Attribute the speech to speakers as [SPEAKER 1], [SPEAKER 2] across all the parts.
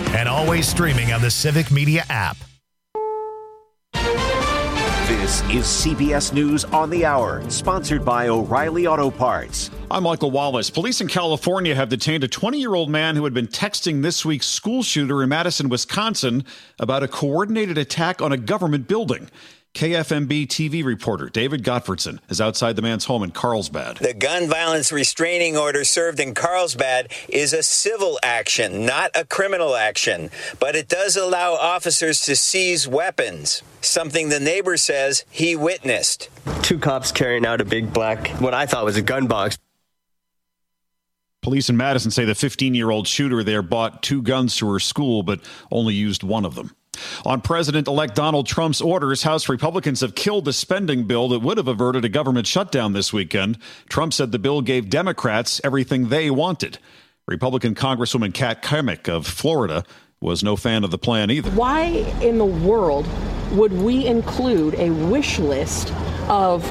[SPEAKER 1] and always streaming on the Civic Media app.
[SPEAKER 2] This is CBS News on the Hour, sponsored by O'Reilly Auto Parts.
[SPEAKER 3] I'm Michael Wallace. Police in California have detained a 20-year-old man who had been texting this week's school shooter in Madison, Wisconsin, about a coordinated attack on a government building. KFMB TV reporter David Gottfredson is outside the man's home in Carlsbad.
[SPEAKER 4] The gun violence restraining order served in Carlsbad is a civil action, not a criminal action. But it does allow officers to seize weapons, something the neighbor says he witnessed.
[SPEAKER 5] Two cops carrying out a big black, what I thought was a gun box.
[SPEAKER 3] Police in Madison say the 15-year-old shooter there bought two guns to her school, but only used one of them. On President-elect Donald Trump's orders, House Republicans have killed the spending bill that would have averted a government shutdown this weekend. Trump said the bill gave Democrats everything they wanted. Republican Congresswoman Kat Cammack of Florida was no fan of the plan either.
[SPEAKER 6] Why in the world would we include a wish list of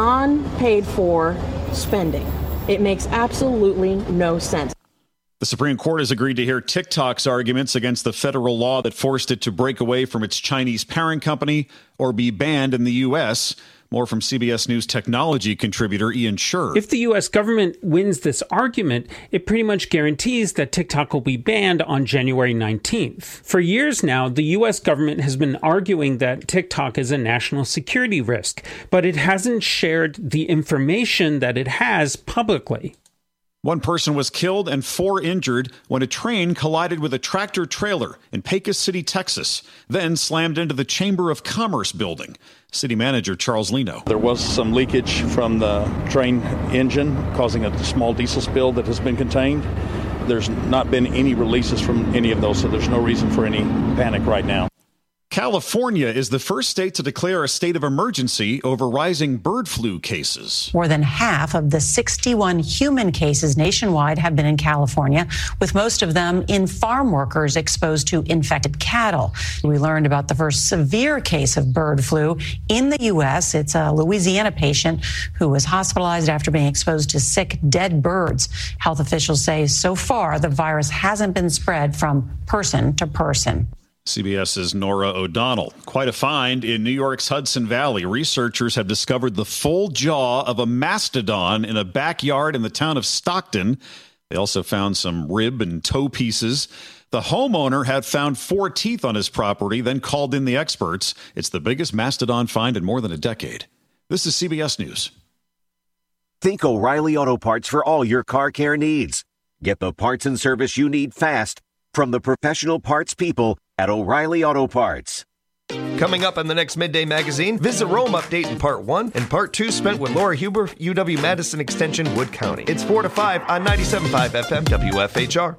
[SPEAKER 6] non-paid-for spending? It makes absolutely no sense.
[SPEAKER 3] The Supreme Court has agreed to hear TikTok's arguments against the federal law that forced it to break away from its Chinese parent company or be banned in the U.S. More from CBS News technology contributor Ian Sherr.
[SPEAKER 7] If the U.S. government wins this argument, it pretty much guarantees that TikTok will be banned on January 19th. For years now, the U.S. government has been arguing that TikTok is a national security risk, but it hasn't shared the information that it has publicly.
[SPEAKER 3] One person was killed and 4 injured when a train collided with a tractor trailer in Pecos City, Texas, then slammed into the Chamber of Commerce building. City manager Charles Leno.
[SPEAKER 8] There was some leakage from the train engine causing a small diesel spill that has been contained. There's not been any releases from any of those, so there's no reason for any panic right now.
[SPEAKER 3] California is the first state to declare a state of emergency over rising bird flu cases.
[SPEAKER 9] More than half of the 61 human cases nationwide have been in California, with most of them in farm workers exposed to infected cattle. We learned about the first severe case of bird flu in the U.S. It's a Louisiana patient who was hospitalized after being exposed to sick, dead birds. Health officials say so far the virus hasn't been spread from person to person.
[SPEAKER 3] CBS's Nora O'Donnell. Quite a find in New York's Hudson Valley. Researchers have discovered the full jaw of a mastodon in a backyard in the town of Stockton. They also found some rib and toe pieces. The homeowner had found 4 teeth on his property, then called in the experts. It's the biggest mastodon find in more than a decade. This is CBS News.
[SPEAKER 2] Think O'Reilly Auto Parts for all your car care needs. Get the parts and service you need fast from the professional parts people at O'Reilly Auto Parts.
[SPEAKER 10] Coming up on the next Midday Magazine, Visit Rome update in Part 1 and Part 2 spent with Laura Huber, UW-Madison Extension, Wood County. It's 4 to 5 on 97.5 FM WFHR.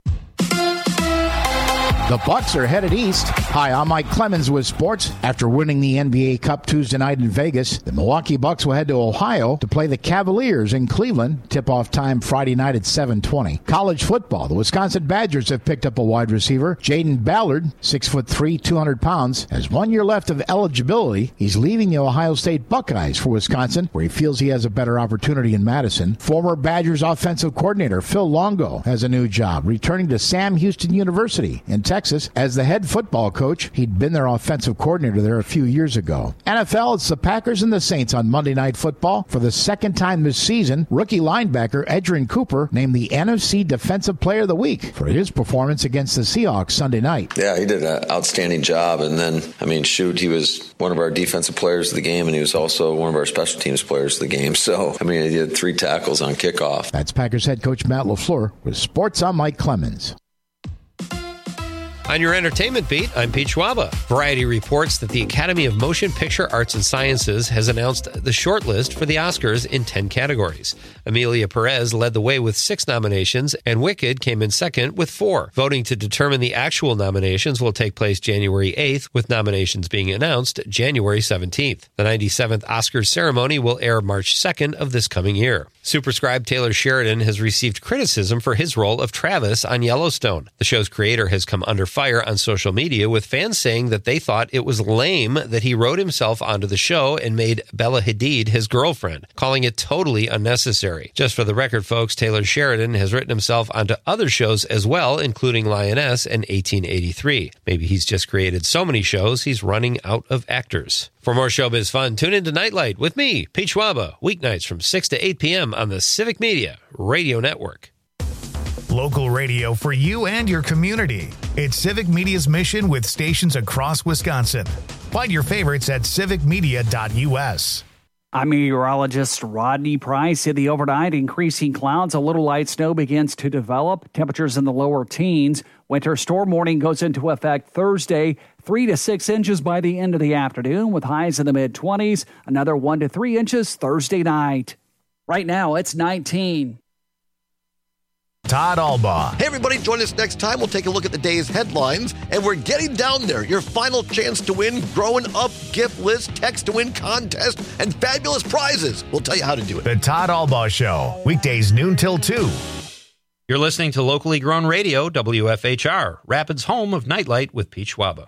[SPEAKER 11] The Bucks are headed east. Hi, I'm Mike Clemens with sports. After winning the NBA Cup Tuesday night in Vegas, the Milwaukee Bucks will head to Ohio to play the Cavaliers in Cleveland. Tip-off time Friday night at 7:20. College football. The Wisconsin Badgers have picked up a wide receiver. Jaden Ballard, 6'3", 200 pounds, has 1 year left of eligibility. He's leaving the Ohio State Buckeyes for Wisconsin, where he feels he has a better opportunity in Madison. Former Badgers offensive coordinator Phil Longo has a new job, returning to Sam Houston University in Texas as the head football coach. He'd been their offensive coordinator there a few years ago. NFL, it's the Packers and the Saints on Monday Night Football. For the second time this season, rookie linebacker Edgerrin Cooper named the NFC Defensive Player of the Week for his performance against the Seahawks Sunday night.
[SPEAKER 12] Yeah, he did an outstanding job. And then, he was one of our defensive players of the game, and he was also one of our special teams players of the game. So, he did 3 tackles on kickoff.
[SPEAKER 11] That's Packers head coach Matt LaFleur with sports. I'm Mike Clemens.
[SPEAKER 13] On your entertainment beat, I'm Pete Schwaba. Variety reports that the Academy of Motion Picture Arts and Sciences has announced the shortlist for the Oscars in 10 categories. Emilia Perez led the way with 6 nominations, and Wicked came in second with 4. Voting to determine the actual nominations will take place January 8th, with nominations being announced January 17th. The 97th Oscars ceremony will air March 2nd of this coming year. Superscribe Taylor Sheridan has received criticism for his role of Travis on Yellowstone. The show's creator has come under fire on social media, with fans saying that they thought it was lame that he wrote himself onto the show and made Bella Hadid his girlfriend, calling it totally unnecessary. Just for the record, folks, Taylor Sheridan has written himself onto other shows as well, including Lioness and 1883. Maybe he's just created so many shows he's running out of actors. For more showbiz fun, tune into Nightlight with me, Pete Schwaba, weeknights from 6 to 8 p.m. on the Civic Media Radio Network.
[SPEAKER 1] Local radio for you and your community. It's Civic Media's mission with stations across Wisconsin. Find your favorites at civicmedia.us.
[SPEAKER 14] I'm meteorologist Rodney Price. In the overnight, increasing clouds, a little light snow begins to develop. Temperatures in the lower teens. Winter storm warning goes into effect Thursday. 3 to 6 inches by the end of the afternoon, with highs in the mid-20s. Another 1 to 3 inches Thursday night. Right now, it's 19.
[SPEAKER 1] Todd Albaugh.
[SPEAKER 15] Hey, everybody, join us next time. We'll take a look at the day's headlines, and we're getting down there. Your final chance to win Growing Up gift list, text to win contest, and fabulous prizes. We'll tell you how to do it.
[SPEAKER 1] The Todd Albaugh Show, weekdays noon till 2.
[SPEAKER 16] You're listening to locally grown radio, WFHR, Rapids' home of Nightlight with Pete Schwaba.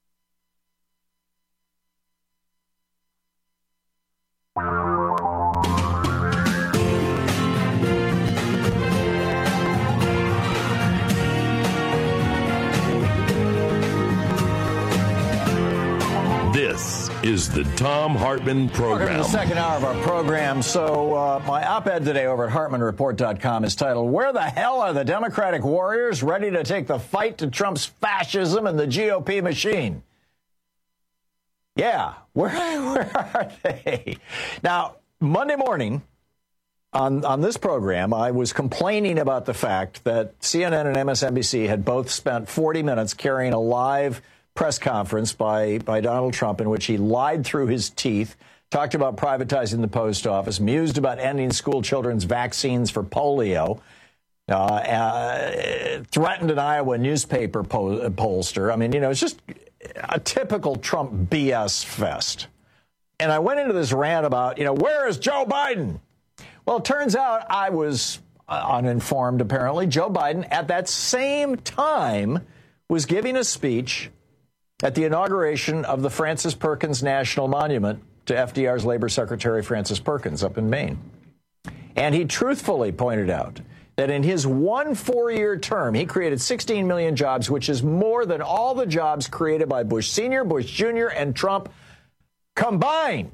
[SPEAKER 17] This is the Thom Hartmann Program.
[SPEAKER 18] Welcome to the second hour of our program. So my op-ed today over at HartmannReport.com is titled, "Where the hell are the Democratic warriors ready to take the fight to Trump's fascism and the GOP machine?" Yeah, where are they? Now, Monday morning on this program, I was complaining about the fact that CNN and MSNBC had both spent 40 minutes carrying a live press conference by Donald Trump in which he lied through his teeth, talked about privatizing the post office, mused about ending school children's vaccines for polio, threatened an Iowa newspaper pollster. I mean, it's just a typical Trump BS fest. And I went into this rant about, where is Joe Biden? Well, it turns out I was uninformed, apparently. Joe Biden, at that same time, was giving a speech at the inauguration of the Francis Perkins National Monument to FDR's Labor Secretary Francis Perkins up in Maine. And he truthfully pointed out that in his 1 4-year term, he created 16 million jobs, which is more than all the jobs created by Bush Sr., Bush Jr., and Trump combined.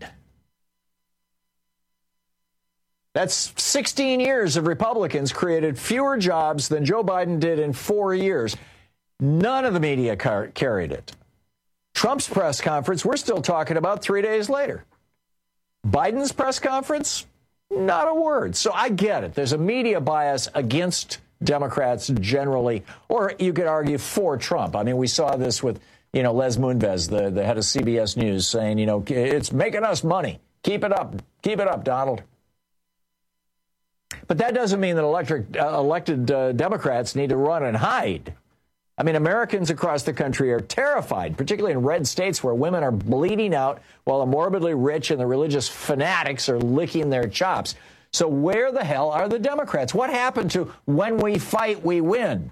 [SPEAKER 18] That's 16 years of Republicans created fewer jobs than Joe Biden did in 4 years. None of the media carried it. Trump's press conference, we're still talking about 3 days later. Biden's press conference, not a word. So I get it. There's a media bias against Democrats generally, or you could argue for Trump. I mean, we saw this with, Les Moonves, the head of CBS News, saying, it's making us money. Keep it up. Keep it up, Donald. But that doesn't mean that elected Democrats need to run and hide. I mean, Americans across the country are terrified, particularly in red states where women are bleeding out while the morbidly rich and the religious fanatics are licking their chops. So where the hell are the Democrats? What happened to when we fight, we win?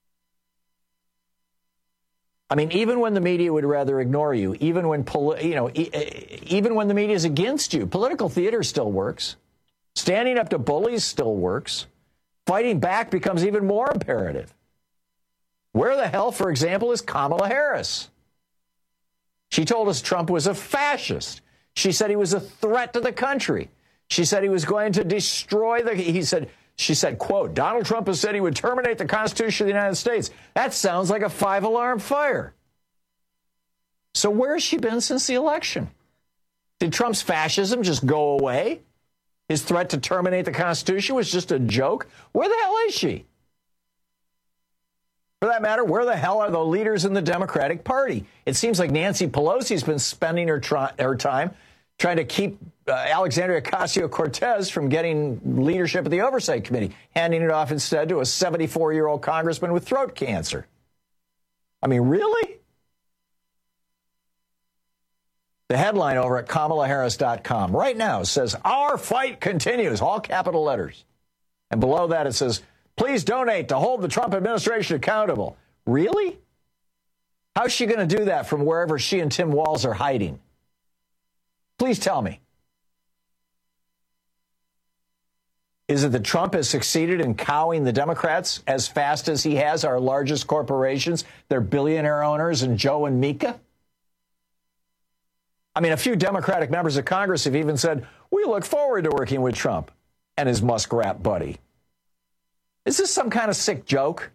[SPEAKER 18] I mean, even when the media would rather ignore you, even when even when the media is against you, political theater still works. Standing up to bullies still works. Fighting back becomes even more imperative. Where the hell, for example, is Kamala Harris? She told us Trump was a fascist. She said he was a threat to the country. She said he was going to destroy she said, quote, Donald Trump has said he would terminate the Constitution of the United States. That sounds like a 5-alarm fire. So where has she been since the election? Did Trump's fascism just go away? His threat to terminate the Constitution was just a joke? Where the hell is she? For that matter, where the hell are the leaders in the Democratic Party? It seems like Nancy Pelosi's been spending her time trying to keep Alexandria Ocasio-Cortez from getting leadership of the Oversight Committee, handing it off instead to a 74-year-old congressman with throat cancer. I mean, really? The headline over at KamalaHarris.com right now says, "Our fight continues," all capital letters. And below that it says, "Please donate to hold the Trump administration accountable." Really? How's she going to do that from wherever she and Tim Walz are hiding? Please tell me. Is it that Trump has succeeded in cowing the Democrats as fast as he has our largest corporations, their billionaire owners, and Joe and Mika? I mean, a few Democratic members of Congress have even said, "We look forward to working with Trump and his muskrat buddy." Is this some kind of sick joke?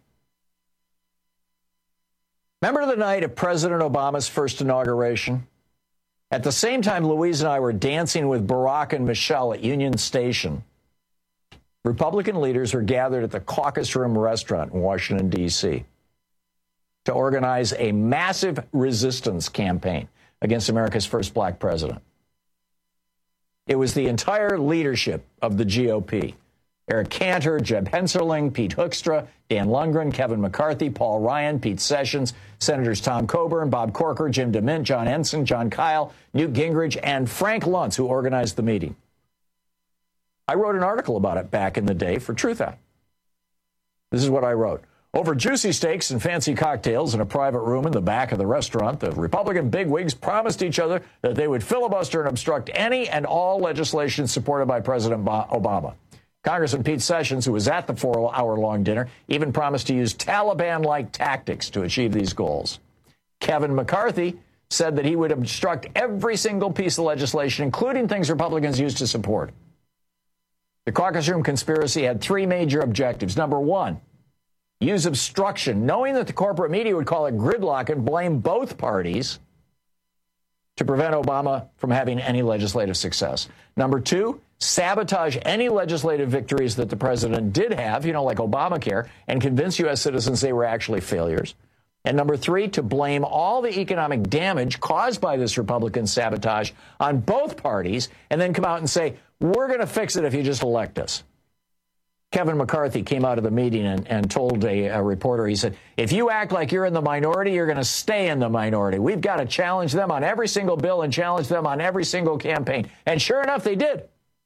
[SPEAKER 18] Remember the night of President Obama's first inauguration? At the same time Louise and I were dancing with Barack and Michelle at Union Station, Republican leaders were gathered at the Caucus Room restaurant in Washington, D.C. to organize a massive resistance campaign against America's first black president. It was the entire leadership of the GOP. Eric Cantor, Jeb Hensarling, Pete Hoekstra, Dan Lundgren, Kevin McCarthy, Paul Ryan, Pete Sessions, Senators Tom Coburn, Bob Corker, Jim DeMint, John Ensign, John Kyle, Newt Gingrich, and Frank Luntz, who organized the meeting. I wrote an article about it back in the day for Truthout. This is what I wrote. Over juicy steaks and fancy cocktails in a private room in the back of the restaurant, the Republican bigwigs promised each other that they would filibuster and obstruct any and all legislation supported by President Obama. Congressman Pete Sessions, who was at the 4-hour-long dinner, even promised to use Taliban-like tactics to achieve these goals. Kevin McCarthy said that he would obstruct every single piece of legislation, including things Republicans used to support. The caucus room conspiracy had three major objectives. Number one, use obstruction, knowing that the corporate media would call it gridlock and blame both parties to prevent Obama from having any legislative success. Number two, sabotage any legislative victories that the president did have, like Obamacare, and convince U.S. citizens they were actually failures. And number three, to blame all the economic damage caused by this Republican sabotage on both parties, and then come out and say, "We're going to fix it if you just elect us." Kevin McCarthy came out of the meeting and told a reporter, he said, "If you act like you're in the minority, you're going to stay in the minority. We've got to challenge them on every single bill and challenge them on every single campaign." And sure enough, they did.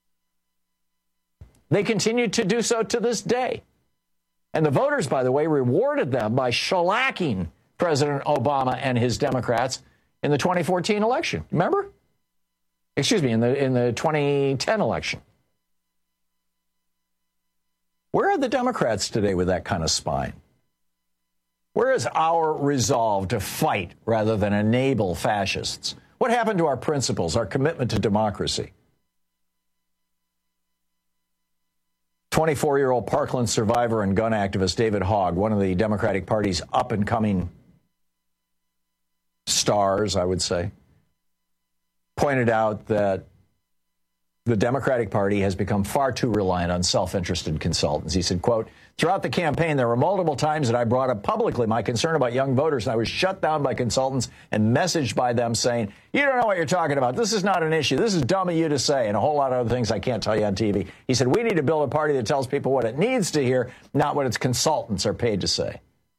[SPEAKER 18] They continue to do so to this day. And the voters, by the way, rewarded them by shellacking President Obama and his Democrats in the 2014 election. Remember? Excuse me, in the 2010 election. Where are the Democrats today with that kind of spine? Where is our resolve to fight rather than enable fascists? What happened to our principles, our commitment to democracy? 24-year-old Parkland survivor and gun activist David Hogg, one of the Democratic Party's up-and-coming stars, I would say, pointed out that the Democratic Party has become far too reliant on self-interested consultants. He said, quote, "Throughout the campaign, there were multiple times that I brought up publicly my concern about young voters, and I was shut down by consultants and messaged by them saying, 'You don't know what you're talking about. This is not an issue. This is dumb of you to say,' and a whole lot of other things I can't tell you on TV." He said, "We need to build a party that tells people what it needs to hear, not what its consultants are paid to say."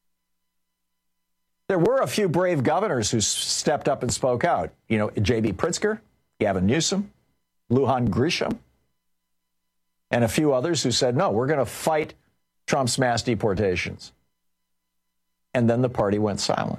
[SPEAKER 18] There were a few brave governors who stepped up and spoke out. J.B. Pritzker, Gavin Newsom, Lujan Grisham, and a few others who said, "No, we're going to fight Trump's mass deportations." And then the party went silent.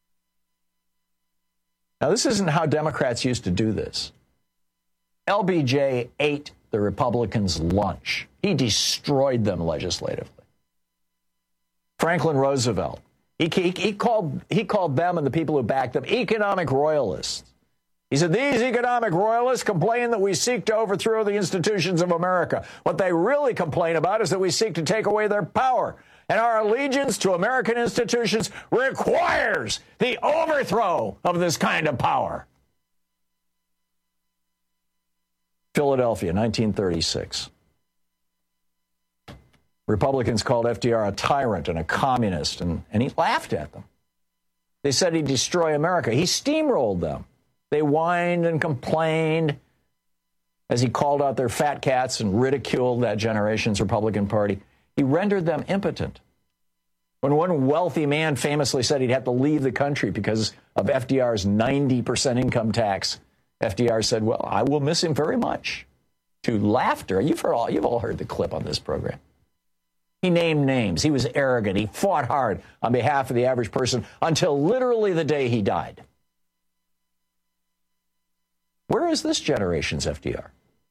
[SPEAKER 18] Now, this isn't how Democrats used to do this. LBJ ate the Republicans' lunch. He destroyed them legislatively. Franklin Roosevelt, he called them and the people who backed them economic royalists. He said, "These economic royalists complain that we seek to overthrow the institutions of America. What they really complain about is that we seek to take away their power. And our allegiance to American institutions requires the overthrow of this kind of power." Philadelphia, 1936. Republicans called FDR a tyrant and a communist, and he laughed at them. They said he'd destroy America. He steamrolled them. They whined and complained as he called out their fat cats and ridiculed that generation's Republican Party. He rendered them impotent. When one wealthy man famously said he'd have to leave the country because of FDR's 90% income tax FDR said, well, I will miss him very much. To laughter. You've all heard the clip on this program. He named names. He was arrogant. He fought hard on behalf of the average person until literally the day he died. Where is this generation's FDR?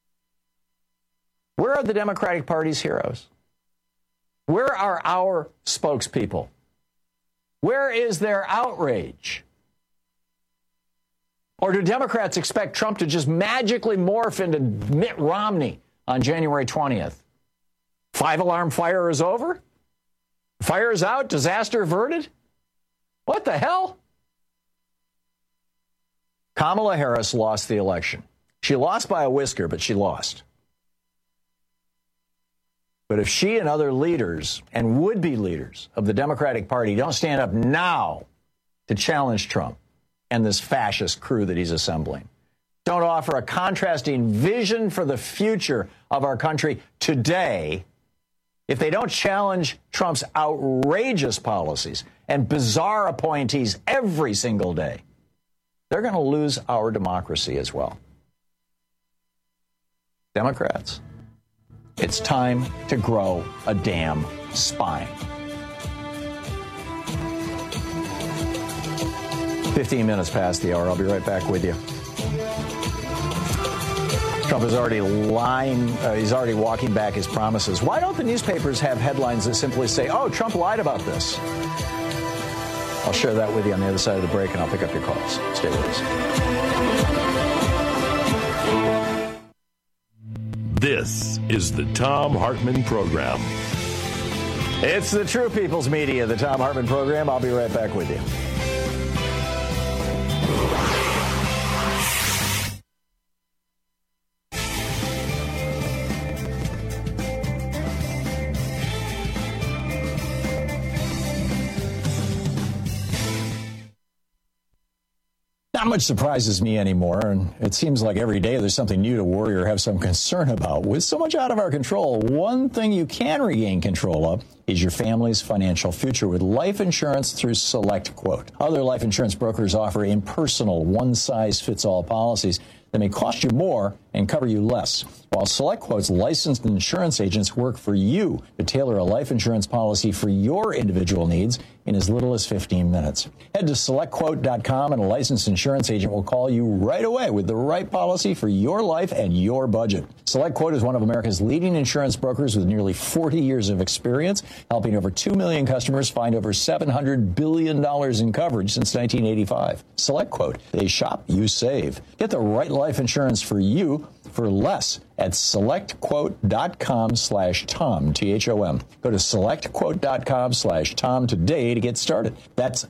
[SPEAKER 18] Where are the Democratic Party's heroes? Where are our spokespeople? Where is their outrage? Or do Democrats expect Trump to just magically morph into Mitt Romney on January 20th? 5-alarm fire is over? Fire is out? Disaster averted? What the hell? Kamala Harris lost the election. She lost by a whisker, but she lost. But if she and other leaders and would-be leaders of the Democratic Party don't stand up now to challenge Trump and this fascist crew that he's assembling, don't offer a contrasting vision for the future of our country today, if they don't challenge Trump's outrageous policies and bizarre appointees every single day, they're going to lose our democracy as well. Democrats, it's time to grow a damn spine. 15 minutes past the hour. I'll be right back with you. Trump is already lying. He's already walking back his promises. Why don't the newspapers have headlines that simply say, oh, Trump lied about this? I'll share that with you on the other side of the break, and I'll pick up your calls. Stay with us.
[SPEAKER 17] This is the Thom Hartmann Program.
[SPEAKER 18] It's the True People's Media, the Thom Hartmann Program. I'll be right back with you. Not much surprises me anymore, and it seems like every day there's something new to worry or have some concern about. With so much out of our control, one thing you can regain control of is your family's financial future with life insurance through Select Quote. Other life insurance brokers offer impersonal, one-size-fits-all policies that may cost you more and cover you less, while Select Quote's licensed insurance agents work for you to tailor a life insurance policy for your individual needs in as little as 15 minutes. Head to SelectQuote.com and a licensed insurance agent will call you right away with the right policy for your life and your budget. Select Quote is one of America's leading insurance brokers with nearly 40 years of experience, helping over 2 million customers find over $700 billion in coverage since 1985. Select Quote. They shop, you save. Get the right life insurance for you for less at SelectQuote.com/Tom, T-H-O-M. Go to SelectQuote.com/Tom today to get started. That's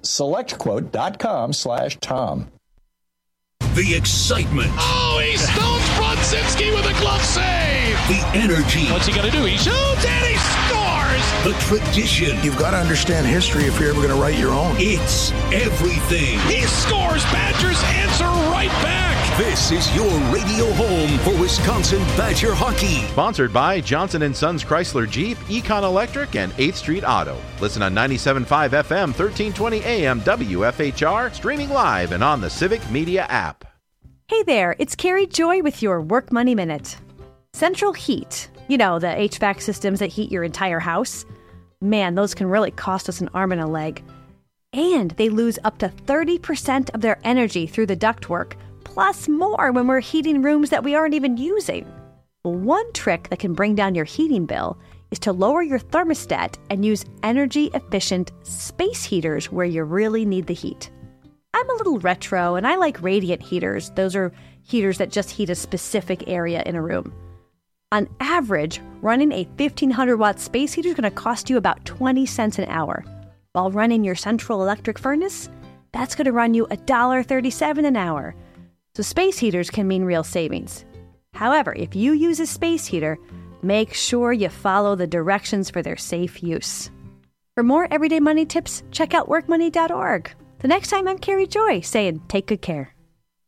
[SPEAKER 18] SelectQuote.com/Tom.
[SPEAKER 19] The excitement.
[SPEAKER 20] Oh, he stones Brodzinski with a glove save.
[SPEAKER 19] The energy.
[SPEAKER 20] What's he going to do? He shoots and he scores.
[SPEAKER 19] The tradition.
[SPEAKER 21] You've got to understand history if you're ever going to write your own.
[SPEAKER 19] It's everything.
[SPEAKER 20] He scores. Badgers answer right back.
[SPEAKER 19] This is your radio home for Wisconsin Badger hockey.
[SPEAKER 22] Sponsored by Johnson & Sons Chrysler Jeep, Econ Electric, and 8th Street Auto. Listen on 97.5 FM, 1320 AM, WFHR, streaming live and on the Civic Media app.
[SPEAKER 23] Hey there, it's Carrie Joy with your Work Money Minute. Central Heat, you know, the HVAC systems that heat your entire house. Man, those can really cost us an arm and a leg. And they lose up to 30% of their energy through the ductwork, plus more when we're heating rooms that we aren't even using. One trick that can bring down your heating bill is to lower your thermostat and use energy-efficient space heaters where you really need the heat. I'm a little retro, and I like radiant heaters. Those are heaters that just heat a specific area in a room. On average, running a 1,500-watt space heater is going to cost you about 20 cents an hour. While running your central electric furnace, that's going to run you $1.37 an hour. So space heaters can mean real savings. However, if you use a space heater, make sure you follow the directions for their safe use. For more everyday money tips, check out workmoney.org. The next time, I'm Carrie Joy saying take good care.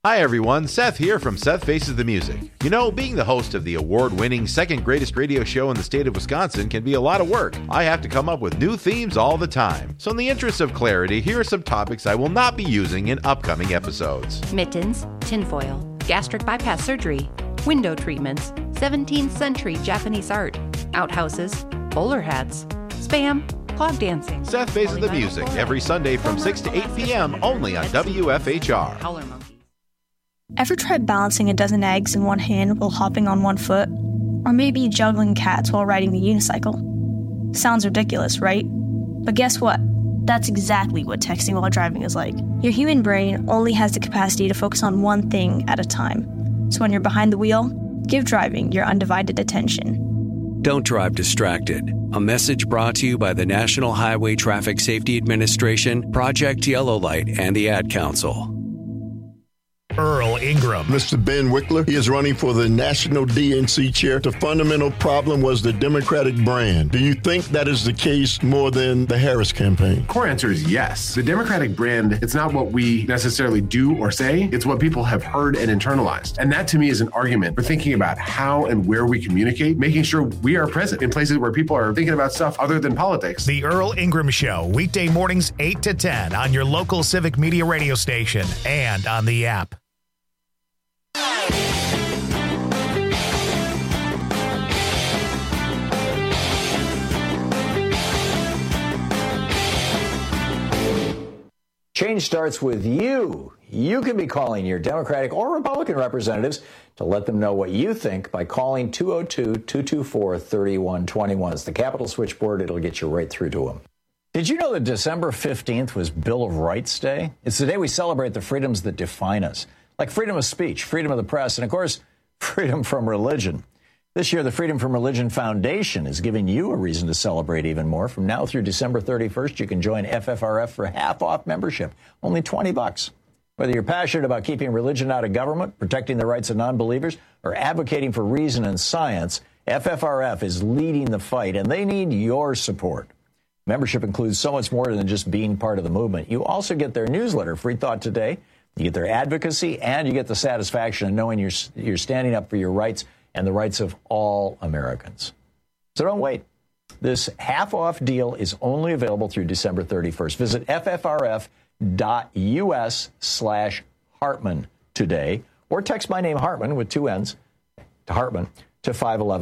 [SPEAKER 22] Hi everyone, Seth here from Seth Faces the Music. You know, being the host of the award-winning second greatest radio show in the state of Wisconsin can be a lot of work. I have to come up with new themes all the time. So in the interest of clarity, here are some topics I will not be using in upcoming episodes.
[SPEAKER 4] Mittens, tinfoil, gastric bypass surgery, window treatments, 17th century Japanese art, outhouses, bowler hats, spam, clog dancing.
[SPEAKER 22] Seth Faces the Music every Sunday from 6 to 8 p.m. only on WFHR.
[SPEAKER 5] Ever tried balancing a dozen eggs in one hand while hopping on one foot? Or maybe juggling cats while riding the unicycle? Sounds ridiculous, right? But guess what? That's exactly what texting while driving is like. Your human brain only has the capacity to focus on one thing at a time. So when you're behind the wheel, give driving your undivided attention.
[SPEAKER 6] Don't drive distracted. A message brought to you by the National Highway Traffic Safety Administration, Project Yellow Light, and the Ad Council.
[SPEAKER 1] Earl Ingram.
[SPEAKER 24] Mr. Ben Wickler, he is running for the National DNC chair. The fundamental problem was the Democratic brand. Do you think that is the case more than the Harris campaign?
[SPEAKER 25] Core answer is yes. The Democratic brand, it's not what we necessarily do or say, it's what people have heard and internalized. And that to me is an argument for thinking about how and where we communicate, making sure we are present in places where people are thinking about stuff other than politics.
[SPEAKER 1] The Earl Ingram Show, weekday mornings 8 to 10 on your local Civic Media radio station and on the app.
[SPEAKER 18] Change starts with you. You can be calling your Democratic or Republican representatives to let them know what you think by calling 202-224-3121. It's the Capitol switchboard. It'll get you right through to them. Did you know that December 15th was Bill of Rights Day? It's the day we celebrate the freedoms that define us, like freedom of speech, freedom of the press, and, of course, freedom from religion. This year, the Freedom from Religion Foundation is giving you a reason to celebrate even more. From now through December 31st, you can join FFRF for half-off membership, only $20. Whether you're passionate about keeping religion out of government, protecting the rights of non-believers, or advocating for reason and science, FFRF is leading the fight, and they need your support. Membership includes so much more than just being part of the movement. You also get their newsletter, Free Thought Today. You get their advocacy, and you get the satisfaction of knowing you're standing up for your rights and the rights of all Americans. So don't wait. This half-off deal is only available through December 31st. Visit ffrf.us/Hartman today, or text my name, Hartman, with two N's, to Hartman, to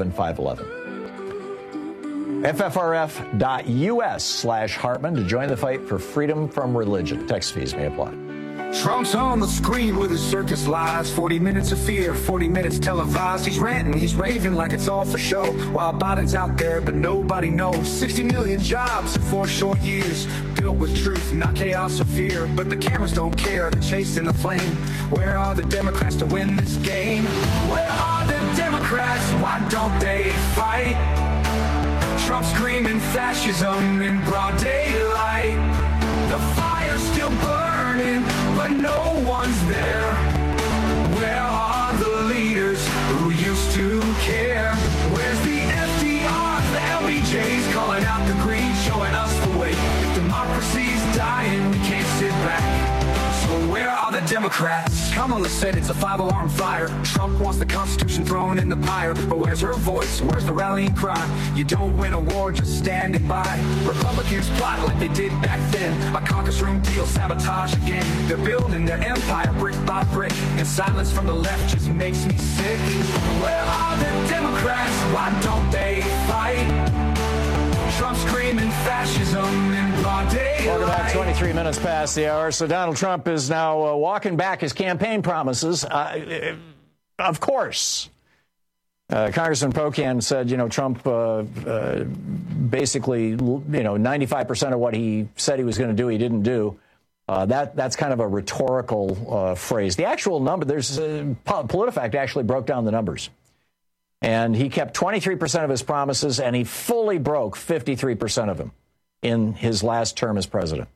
[SPEAKER 18] 511-511. ffrf.us/Hartman to join the fight for freedom from religion. Text fees may apply.
[SPEAKER 26] Trump's on the screen with his circus lies. 40 minutes of fear, 40 minutes televised. He's ranting, he's raving like it's all for show. While Biden's out there, but nobody knows. 60 million jobs in 4 short years. Built with truth, not chaos or fear. But the cameras don't care, they're chasing the flame. Where are the Democrats to win this game? Where are the Democrats? Why don't they fight? Trump screaming fascism in broad daylight. The fire's still burning, but no one's there. Where are the leaders who used to care? Where's the FDRs, the LBJs calling out the green, showing us the way? If democracy's dying, we can't sit back. So where are the Democrats? Kamala said it's a 5-alarm fire. Trump wants the Constitution thrown in the pyre. But where's her voice? Where's the rallying cry? You don't win a war just standing by. Republicans plot like they did back then. A caucus room deal, sabotage again. They're building their empire brick by brick. And silence from the left just makes me sick. Where are the Democrats? Why don't they fight? Trump screaming fascism in broad daylight.
[SPEAKER 18] Welcome back, 23 minutes past the hour. So Donald Trump is now walking back his campaign promises. Of course. Congressman Pocan said, Trump basically, 95% of what he said he was going to do, he didn't do. That's kind of a rhetorical phrase. The actual number, PolitiFact actually broke down the numbers. And he kept 23% of his promises, and he fully broke 53% of them in his last term as president.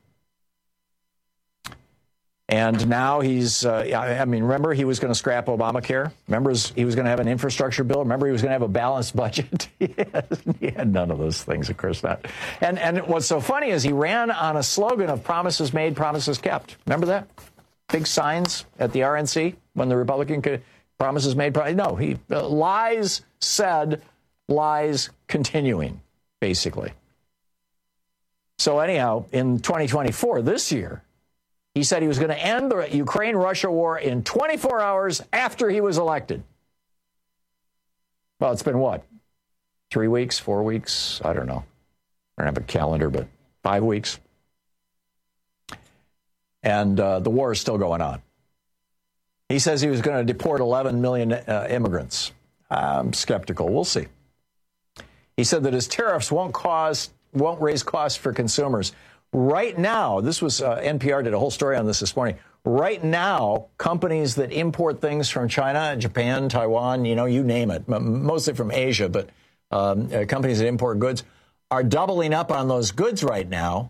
[SPEAKER 18] And now he's, remember he was going to scrap Obamacare? Remember he was going to have an infrastructure bill? Remember he was going to have a balanced budget? He had none of those things, of course not. And what's so funny is he ran on a slogan of promises made, promises kept. Remember that? big signs at the RNC when the Republican promises made? No, he lies said, lies continuing, basically. So anyhow, in 2024, this year, he said he was going to end the Ukraine-Russia war in 24 hours after he was elected. Well, it's been what? 3 weeks, 4 weeks? I don't know. I don't have a calendar, but 5 weeks. And the war is still going on. He says he was going to deport 11 million immigrants. I'm skeptical. We'll see. He said that his tariffs won't raise costs for consumers. Right now, this was NPR did a whole story on this morning. Right now, companies that import things from China, Japan, Taiwan, you name it, mostly from Asia, but companies that import goods are doubling up on those goods right now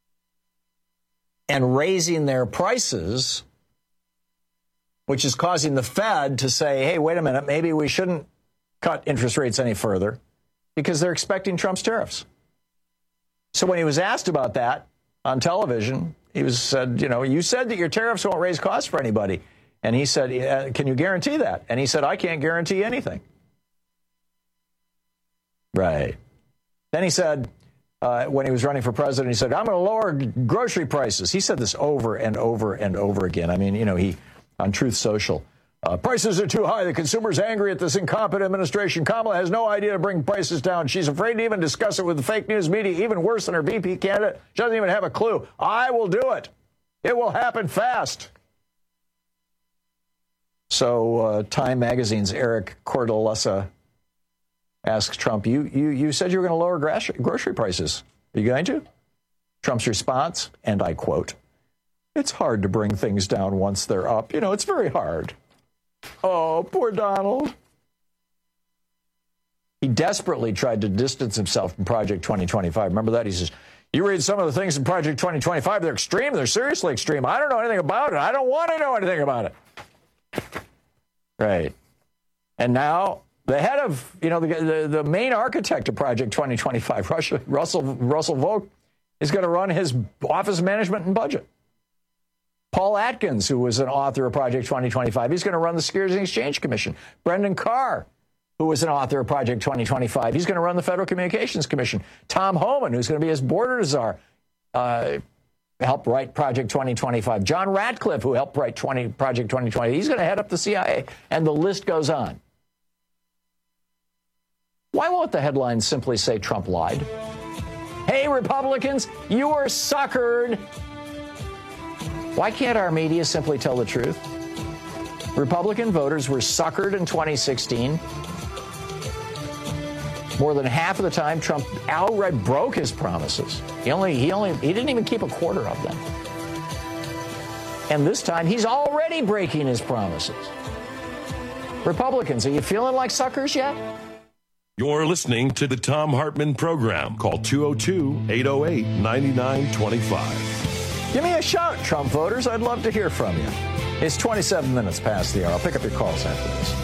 [SPEAKER 18] and raising their prices, which is causing the Fed to say, hey, wait a minute, maybe we shouldn't cut interest rates any further because they're expecting Trump's tariffs. So when he was asked about that on television, he said, you said that your tariffs won't raise costs for anybody. And he said, can you guarantee that? And he said, I can't guarantee anything. Right. Then he said, when he was running for president, he said, I'm going to lower grocery prices. He said this over and over and over again. I mean, he on Truth Social, prices are too high. The consumer's angry at this incompetent administration. Kamala has no idea to bring prices down. She's afraid to even discuss it with the fake news media, even worse than her VP candidate. She doesn't even have a clue. I will do it. It will happen fast. So Time Magazine's Eric Cordolesa asks Trump, you said you were going to lower grocery prices. Are you going to? Trump's response, and I quote, it's hard to bring things down once they're up. It's very hard. Oh, poor Donald. He desperately tried to distance himself from Project 2025. Remember that? He says, you read some of the things in Project 2025, they're extreme. They're seriously extreme. I don't know anything about it. I don't want to know anything about it. Right. And now the head of, the main architect of Project 2025, Russell Vought, is going to run his Office of Management and Budget. Paul Atkins, who was an author of Project 2025, he's going to run the Securities and Exchange Commission. Brendan Carr, who was an author of Project 2025, he's going to run the Federal Communications Commission. Tom Homan, who's going to be his border czar, helped write Project 2025. John Ratcliffe, who helped write Project 2020, he's going to head up the CIA, and the list goes on. Why won't the headline simply say Trump lied? Hey, Republicans, you are suckered. Why can't our media simply tell the truth? Republican voters were suckered in 2016. More than half of the time, Trump outright broke his promises. He didn't even keep a quarter of them. And this time, he's already breaking his promises. Republicans, are you feeling like suckers yet?
[SPEAKER 17] You're listening to the Thom Hartmann Program. Call 202-808-9925.
[SPEAKER 18] Give me a shout, Trump voters. I'd love to hear from you. It's 27 minutes past the hour. I'll pick up your calls after this.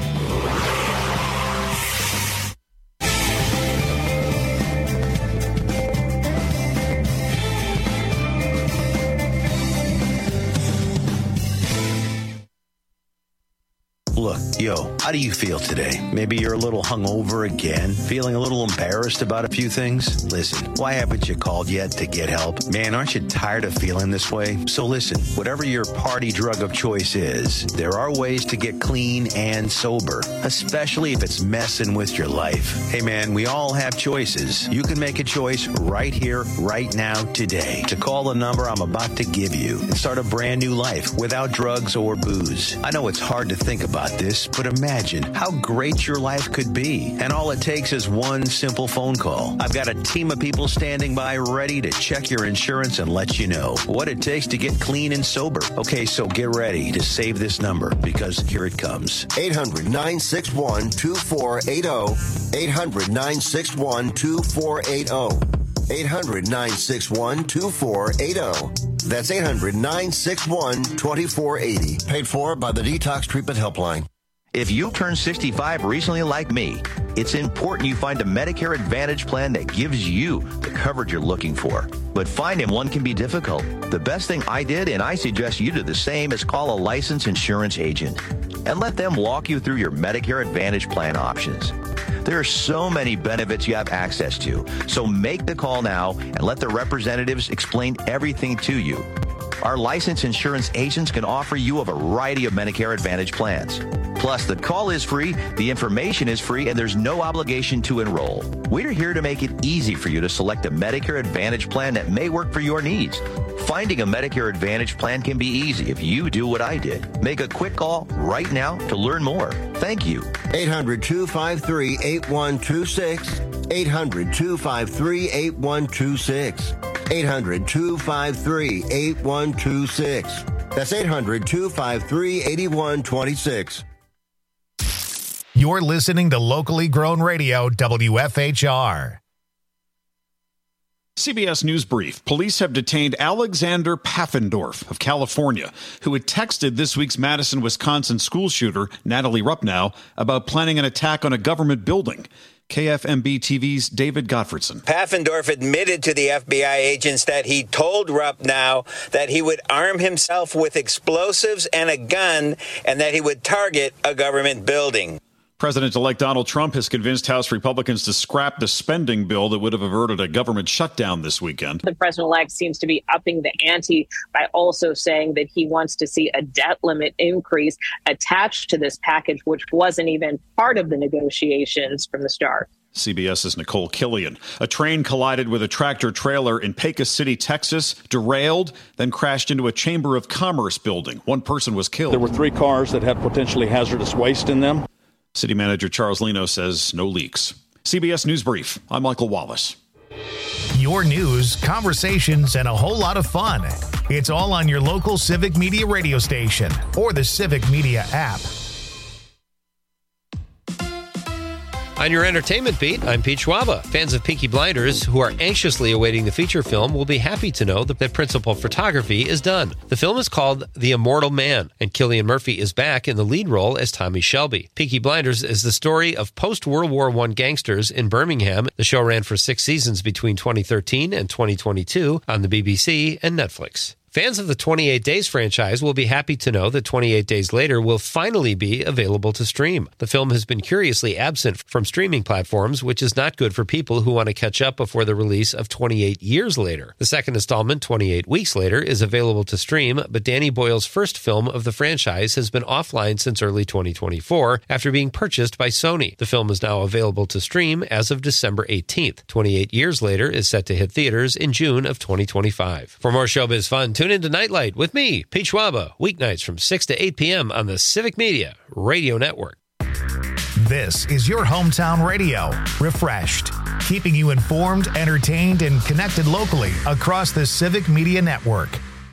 [SPEAKER 2] Look, how do you feel today? Maybe you're a little hungover again, feeling a little embarrassed about a few things? Listen, why haven't you called yet to get help? Man, aren't you tired of feeling this way? So listen, whatever your party drug of choice is, there are ways to get clean and sober, especially if it's messing with your life. Hey man, we all have choices. You can make a choice right here, right now, today, to call the number I'm about to give you and start a brand new life without drugs or booze. I know it's hard to think about this, but imagine how great your life could be. And all it takes is one simple phone call. I've got a team of people standing by ready to check your insurance and let you know what it takes to get clean and sober. Okay, so get ready to save this number because here it comes.
[SPEAKER 3] 800-961-2480. 800-961-2480. 800-961-2480. That's 800-961-2480. Paid for by the Detox Treatment Helpline.
[SPEAKER 7] If you turned 65 recently like me, it's important you find a Medicare Advantage plan that gives you the coverage you're looking for. But finding one can be difficult. The best thing I did, and I suggest you do the same, is call a licensed insurance agent and let them walk you through your Medicare Advantage plan options. There are so many benefits you have access to, so make the call now and let the representatives explain everything to you. Our licensed insurance agents can offer you a variety of Medicare Advantage plans. Plus, the call is free, the information is free, and there's no obligation to enroll. We're here to make it easy for you to select a Medicare Advantage plan that may work for your needs. Finding a Medicare Advantage plan can be easy if you do what I did. Make a quick call right now to learn more. Thank you.
[SPEAKER 3] 800-253-8126. 800-253-8126. 800-253-8126. That's 800-253-8126.
[SPEAKER 1] You're listening to Locally Grown Radio, WFHR.
[SPEAKER 8] CBS News Brief. Police have detained Alexander Pfaffendorf of California, who had texted this week's Madison, Wisconsin school shooter, Natalie Rupnow, about planning an attack on a government building. KFMB TV's David Gottfredson.
[SPEAKER 9] Pfaffendorf admitted to the FBI agents that he told Rupnow that he would arm himself with explosives and a gun and that he would target a government building.
[SPEAKER 8] President-elect Donald Trump has convinced House Republicans to scrap the spending bill that would have averted a government shutdown this weekend.
[SPEAKER 10] The president-elect seems to be upping the ante by also saying that he wants to see a debt limit increase attached to this package, which wasn't even part of the negotiations from the start.
[SPEAKER 8] CBS's Nicole Killian. A train collided with a tractor trailer in Pecos City, Texas, derailed, then crashed into a Chamber of Commerce building. One person was killed.
[SPEAKER 11] There were 3 cars that had potentially hazardous waste in them.
[SPEAKER 8] City Manager Charles Leno says no leaks. CBS News Brief. I'm Michael Wallace.
[SPEAKER 1] Your news, conversations, and a whole lot of fun. It's all on your local Civic Media radio station or the Civic Media app.
[SPEAKER 13] On your entertainment beat, I'm Pete Schwaba. Fans of Peaky Blinders who are anxiously awaiting the feature film will be happy to know that principal photography is done. The film is called The Immortal Man, and Cillian Murphy is back in the lead role as Tommy Shelby. Peaky Blinders is the story of post-World War I gangsters in Birmingham. The show ran for 6 seasons between 2013 and 2022 on the BBC and Netflix. Fans of the 28 Days franchise will be happy to know that 28 Days Later will finally be available to stream. The film has been curiously absent from streaming platforms, which is not good for people who want to catch up before the release of 28 Years Later. The second installment, 28 Weeks Later, is available to stream, but Danny Boyle's first film of the franchise has been offline since early 2024 after being purchased by Sony. The film is now available to stream as of December 18th. 28 Years Later is set to hit theaters in June of 2025. For more showbiz fun, tune into Nightlight with me, Pete Schwaba, weeknights from 6 to 8 p.m. on the Civic Media Radio Network.
[SPEAKER 1] This is your hometown radio, refreshed, keeping you informed, entertained, and connected locally across the Civic Media Network.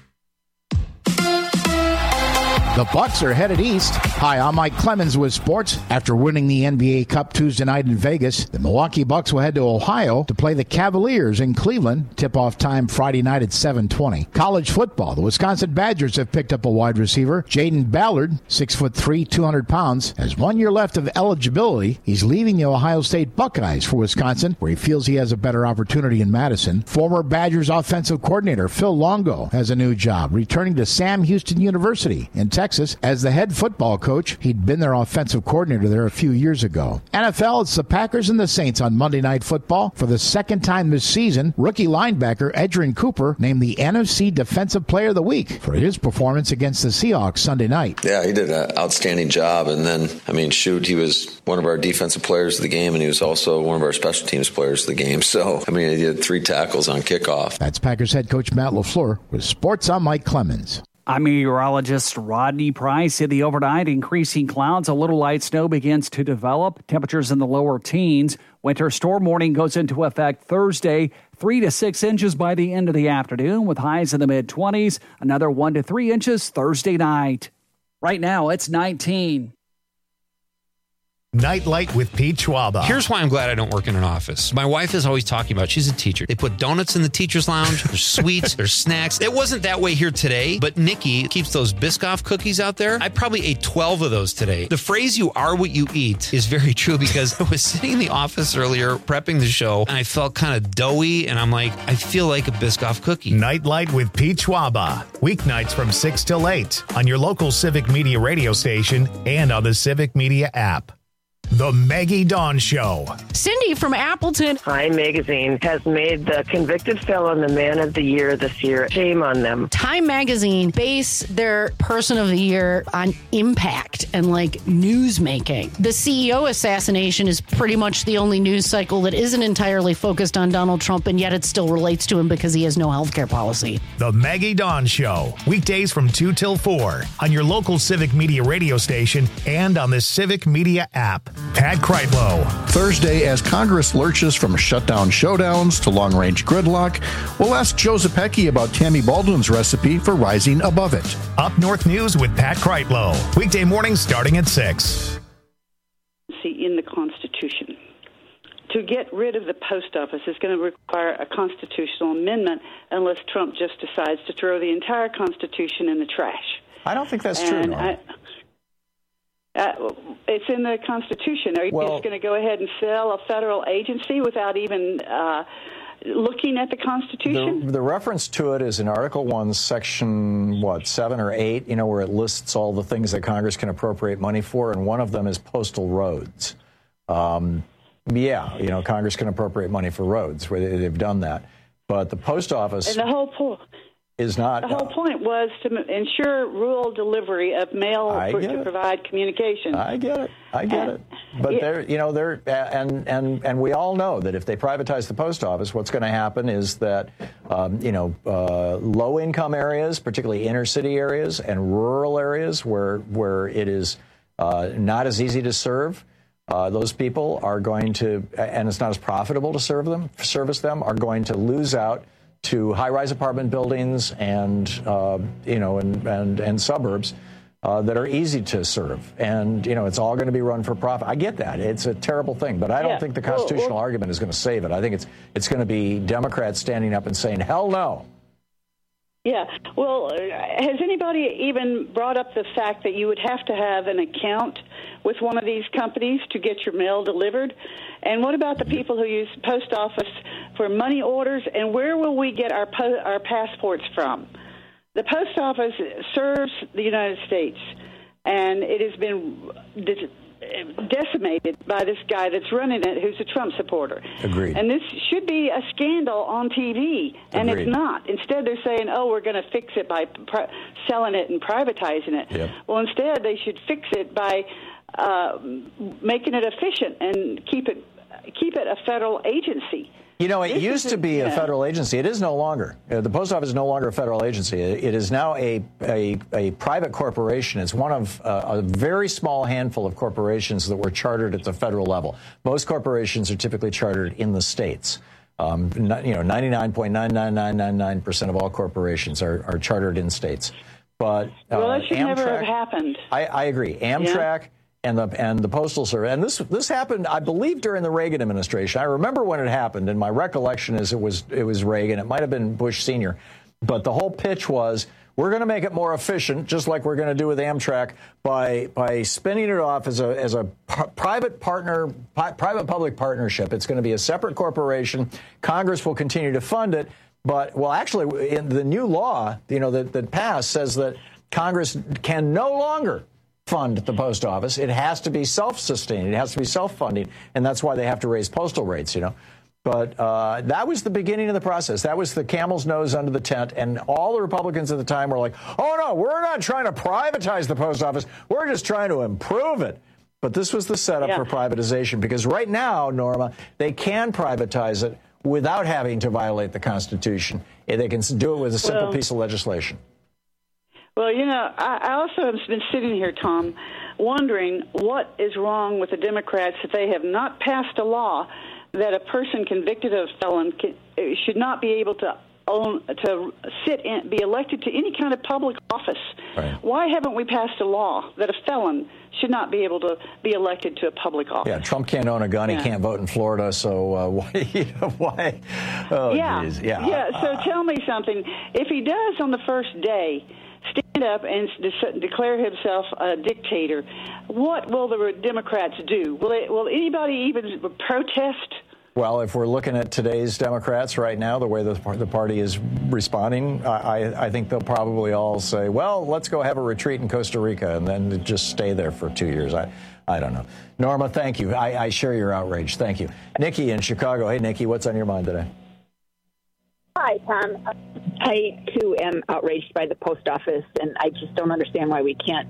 [SPEAKER 12] The Bucks are headed east. Hi, I'm Mike Clemens with sports. After winning the NBA Cup Tuesday night in Vegas, the Milwaukee Bucks will head to Ohio to play the Cavaliers in Cleveland. Tip-off time Friday night at 7:20. College football. The Wisconsin Badgers have picked up a wide receiver. Jaden Ballard, 6'3", 200 pounds, has 1 year left of eligibility. He's leaving the Ohio State Buckeyes for Wisconsin, where he feels he has a better opportunity in Madison. Former Badgers offensive coordinator Phil Longo has a new job, returning to Sam Houston University in Texas as the head football coach. He'd been their offensive coordinator there a few years ago. NFL, it's the Packers and the Saints on Monday Night Football. For the second time this season, rookie linebacker Edgerrin Cooper named the NFC Defensive Player of the Week for his performance against the Seahawks Sunday night.
[SPEAKER 27] Yeah, he did an outstanding job. And then, he was one of our defensive players of the game, and he was also one of our special teams players of the game. So, he did 3 tackles on kickoff.
[SPEAKER 12] That's Packers head coach Matt LaFleur with Sports. I'm Mike Clemens.
[SPEAKER 14] I'm meteorologist Rodney Price. In the overnight, increasing clouds, a little light snow begins to develop. Temperatures in the lower teens. Winter storm warning goes into effect Thursday. 3 to 6 inches by the end of the afternoon, with highs in the mid-20s. Another 1 to 3 inches Thursday night. Right now, it's 19.
[SPEAKER 1] Nightlight with Pete Schwaba.
[SPEAKER 4] Here's why I'm glad I don't work in an office. My wife is always talking about, she's a teacher. They put donuts in the teacher's lounge. There's sweets. There's snacks. It wasn't that way here today, but Nikki keeps those Biscoff cookies out there. I probably ate 12 of those today. The phrase "you are what you eat" is very true, because I was sitting in the office earlier prepping the show and I felt kind of doughy, and I'm like, I feel like a Biscoff cookie.
[SPEAKER 1] Nightlight with Pete Schwaba. Weeknights from 6 till 8 on your local Civic Media radio station and on the Civic Media app. The Maggie Dawn Show.
[SPEAKER 15] Cindy from Appleton. Time Magazine has made the convicted felon the Man of the Year this year. Shame on them. Time Magazine base their Person of the Year on impact and like news making. The CEO assassination is pretty much the only news cycle that isn't entirely focused on Donald Trump, and yet it still relates to him because he has no healthcare policy.
[SPEAKER 1] The Maggie Dawn Show. Weekdays from 2 till 4 on your local Civic Media radio station and on the Civic Media app. Pat Kreitlow.
[SPEAKER 16] Thursday, as Congress lurches from shutdown showdowns to long-range gridlock, we'll ask Joe Zepecki about Tammy Baldwin's recipe for rising above it.
[SPEAKER 1] Up North News with Pat Kreitlow. Weekday mornings starting at 6.
[SPEAKER 19] See, in the Constitution. To get rid of the post office is going to require a constitutional amendment unless Trump just decides to throw the entire Constitution in the trash.
[SPEAKER 18] I don't think that's true, Norm.
[SPEAKER 19] It's in the Constitution. Are you just going to go ahead and sell a federal agency without even looking at the Constitution?
[SPEAKER 18] The reference to it is in Article 1, Section, 7 or 8, where it lists all the things that Congress can appropriate money for, and one of them is postal roads. Congress can appropriate money for roads, where they've done that. But the post office... And the whole point... is not.
[SPEAKER 19] The whole point was to ensure rural delivery of mail to provide communication.
[SPEAKER 18] I get it. But and we all know that if they privatize the post office, what's going to happen is that low-income areas, particularly inner-city areas and rural areas where it is not as easy to serve, those people are going to, and it's not as profitable to service them, are going to lose out to high-rise apartment buildings and suburbs that are easy to serve. And, it's all going to be run for profit. I get that. It's a terrible thing, but I don't think the constitutional argument is going to save it. I think it's going to be Democrats standing up and saying, hell no.
[SPEAKER 19] Yeah. Well, has anybody even brought up the fact that you would have to have an account with one of these companies to get your mail delivered? And what about the people who use post office for money orders? And where will we get our passports from? The post office serves the United States, and it has been decimated by this guy that's running it, who's a Trump supporter.
[SPEAKER 18] Agreed.
[SPEAKER 19] And this should be a scandal on TV, and
[SPEAKER 18] Agreed.
[SPEAKER 19] It's not. Instead, they're saying, we're going to fix it by selling it and privatizing it.
[SPEAKER 18] Yep.
[SPEAKER 19] Well, instead, they should fix it by making it efficient and keep it a federal agency.
[SPEAKER 18] It used to be a federal agency. It is no longer. The post office is no longer a federal agency. It is now a private corporation. It's one of a very small handful of corporations that were chartered at the federal level. Most corporations are typically chartered in the states. 99.99999% of all corporations are chartered in states. But
[SPEAKER 19] that should
[SPEAKER 18] Amtrak,
[SPEAKER 19] never have happened.
[SPEAKER 18] I agree. Amtrak. Yeah. And the Postal Service. And this happened, I believe, during the Reagan administration. I remember when it happened, and my recollection is it was Reagan. It might have been Bush Sr. But the whole pitch was, we're going to make it more efficient, just like we're going to do with Amtrak, by spinning it off as a private-public partnership. It's going to be a separate corporation. Congress will continue to fund it. But, actually, in the new law, that passed says that Congress can no longer fund the post office. It has to be self-sustaining. It has to be self-funding, and that's why they have to raise postal rates, But that was the beginning of the process. That was the camel's nose under the tent, and all the Republicans at the time were like, oh, no, we're not trying to privatize the post office. We're just trying to improve it. But this was the setup for privatization, because right now, Norma, they can privatize it without having to violate the Constitution. They can do it with a simple piece of legislation.
[SPEAKER 19] Well, I also have been sitting here, Tom, wondering what is wrong with the Democrats that they have not passed a law that a person convicted of felon should not be able to sit and be elected to any kind of public office.
[SPEAKER 18] Right.
[SPEAKER 19] Why haven't we passed a law that a felon should not be able to be elected to a public office?
[SPEAKER 18] Yeah, Trump can't own a gun. He can't vote in Florida. So why? Oh, geez.
[SPEAKER 19] Yeah. So tell me something. If he does on the first day stand up and declare himself a dictator, what will the Democrats do? Will anybody even protest?
[SPEAKER 18] Well, if we're looking at today's Democrats right now, the way the party is responding, I think they'll probably all say, well, let's go have a retreat in Costa Rica and then just stay there for 2 years. I don't know. Norma, thank you. I share your outrage. Thank you. Nikki in Chicago. Hey, Nikki, what's on your mind today?
[SPEAKER 5] Hi, Tom. I, too, am outraged by the post office, and I just don't understand why we can't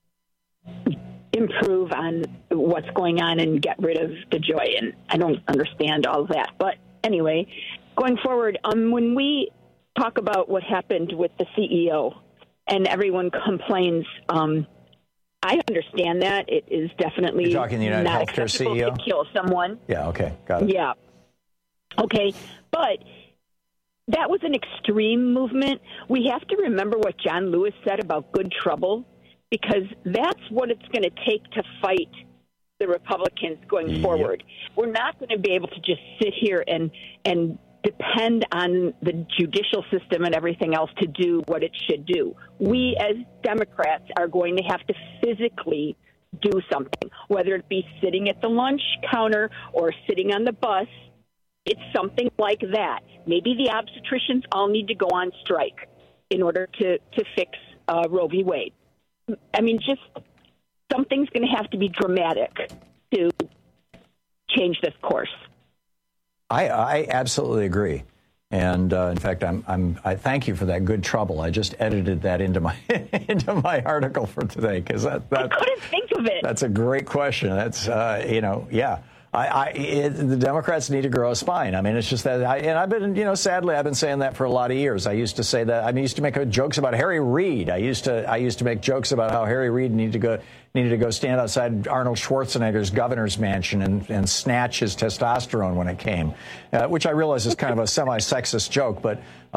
[SPEAKER 5] improve on what's going on and get rid of DeJoy. And I don't understand all of that. But anyway, going forward, when we talk about what happened with the CEO and everyone complains, I understand that. It is definitely
[SPEAKER 18] You're talking the United
[SPEAKER 5] not
[SPEAKER 18] Healthcare
[SPEAKER 5] acceptable
[SPEAKER 18] CEO?
[SPEAKER 5] to kill someone.
[SPEAKER 18] Yeah, okay. Got it.
[SPEAKER 5] Yeah. Okay. But that was an extreme movement. We have to remember what John Lewis said about good trouble, because that's what it's going to take to fight the Republicans going forward. We're not going to be able to just sit here and depend on the judicial system and everything else to do what it should do. We as Democrats are going to have to physically do something, whether it be sitting at the lunch counter or sitting on the bus. It's something like that. Maybe the obstetricians all need to go on strike in order to fix Roe v. Wade. I mean, just something's going to have to be dramatic to change this course.
[SPEAKER 18] I absolutely agree. And in fact, I thank you for that good trouble. I just edited that into my my article for today because I
[SPEAKER 5] couldn't think of it.
[SPEAKER 18] That's a great question. That's yeah. The Democrats need to grow a spine. I mean, it's just that, and I've been, sadly, I've been saying that for a lot of years. I used to say that. I used to make jokes about Harry Reid. I used to make jokes about how Harry Reid needed to go stand outside Arnold Schwarzenegger's governor's mansion and snatch his testosterone when it came, which I realize is kind of a semi-sexist joke, but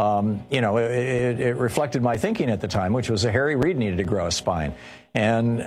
[SPEAKER 18] it reflected my thinking at the time, which was that Harry Reid needed to grow a spine, and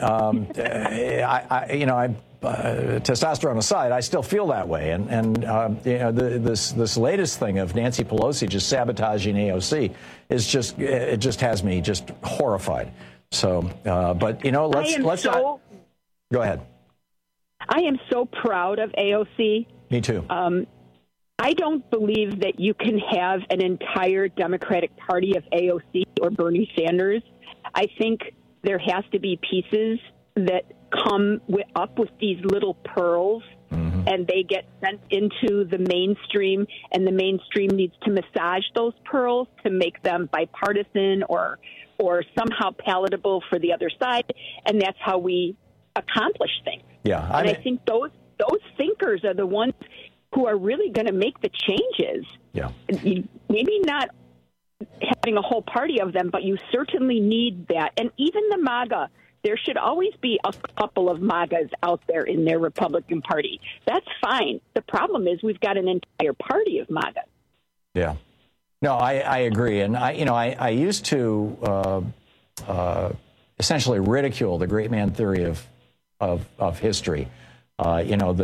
[SPEAKER 18] testosterone aside, I still feel that way. This latest thing of Nancy Pelosi just sabotaging AOC is just has me just horrified. So, but let's not. Go ahead.
[SPEAKER 5] I am so proud of AOC.
[SPEAKER 18] Me too.
[SPEAKER 5] I don't believe that you can have an entire Democratic Party of AOC or Bernie Sanders. I think there has to be pieces that come up with these little pearls, and they get sent into the mainstream, and the mainstream needs to massage those pearls to make them bipartisan or somehow palatable for the other side, and that's how we accomplish things.
[SPEAKER 18] Yeah,
[SPEAKER 5] I think those thinkers are the ones who are really going to make the changes.
[SPEAKER 18] Yeah,
[SPEAKER 5] maybe not having a whole party of them, but you certainly need that, and even the MAGA. There should always be a couple of MAGAs out there in their Republican Party. That's fine. The problem is we've got an entire party of MAGA.
[SPEAKER 18] Yeah. No, I agree. And I used to essentially ridicule the great man theory of history. I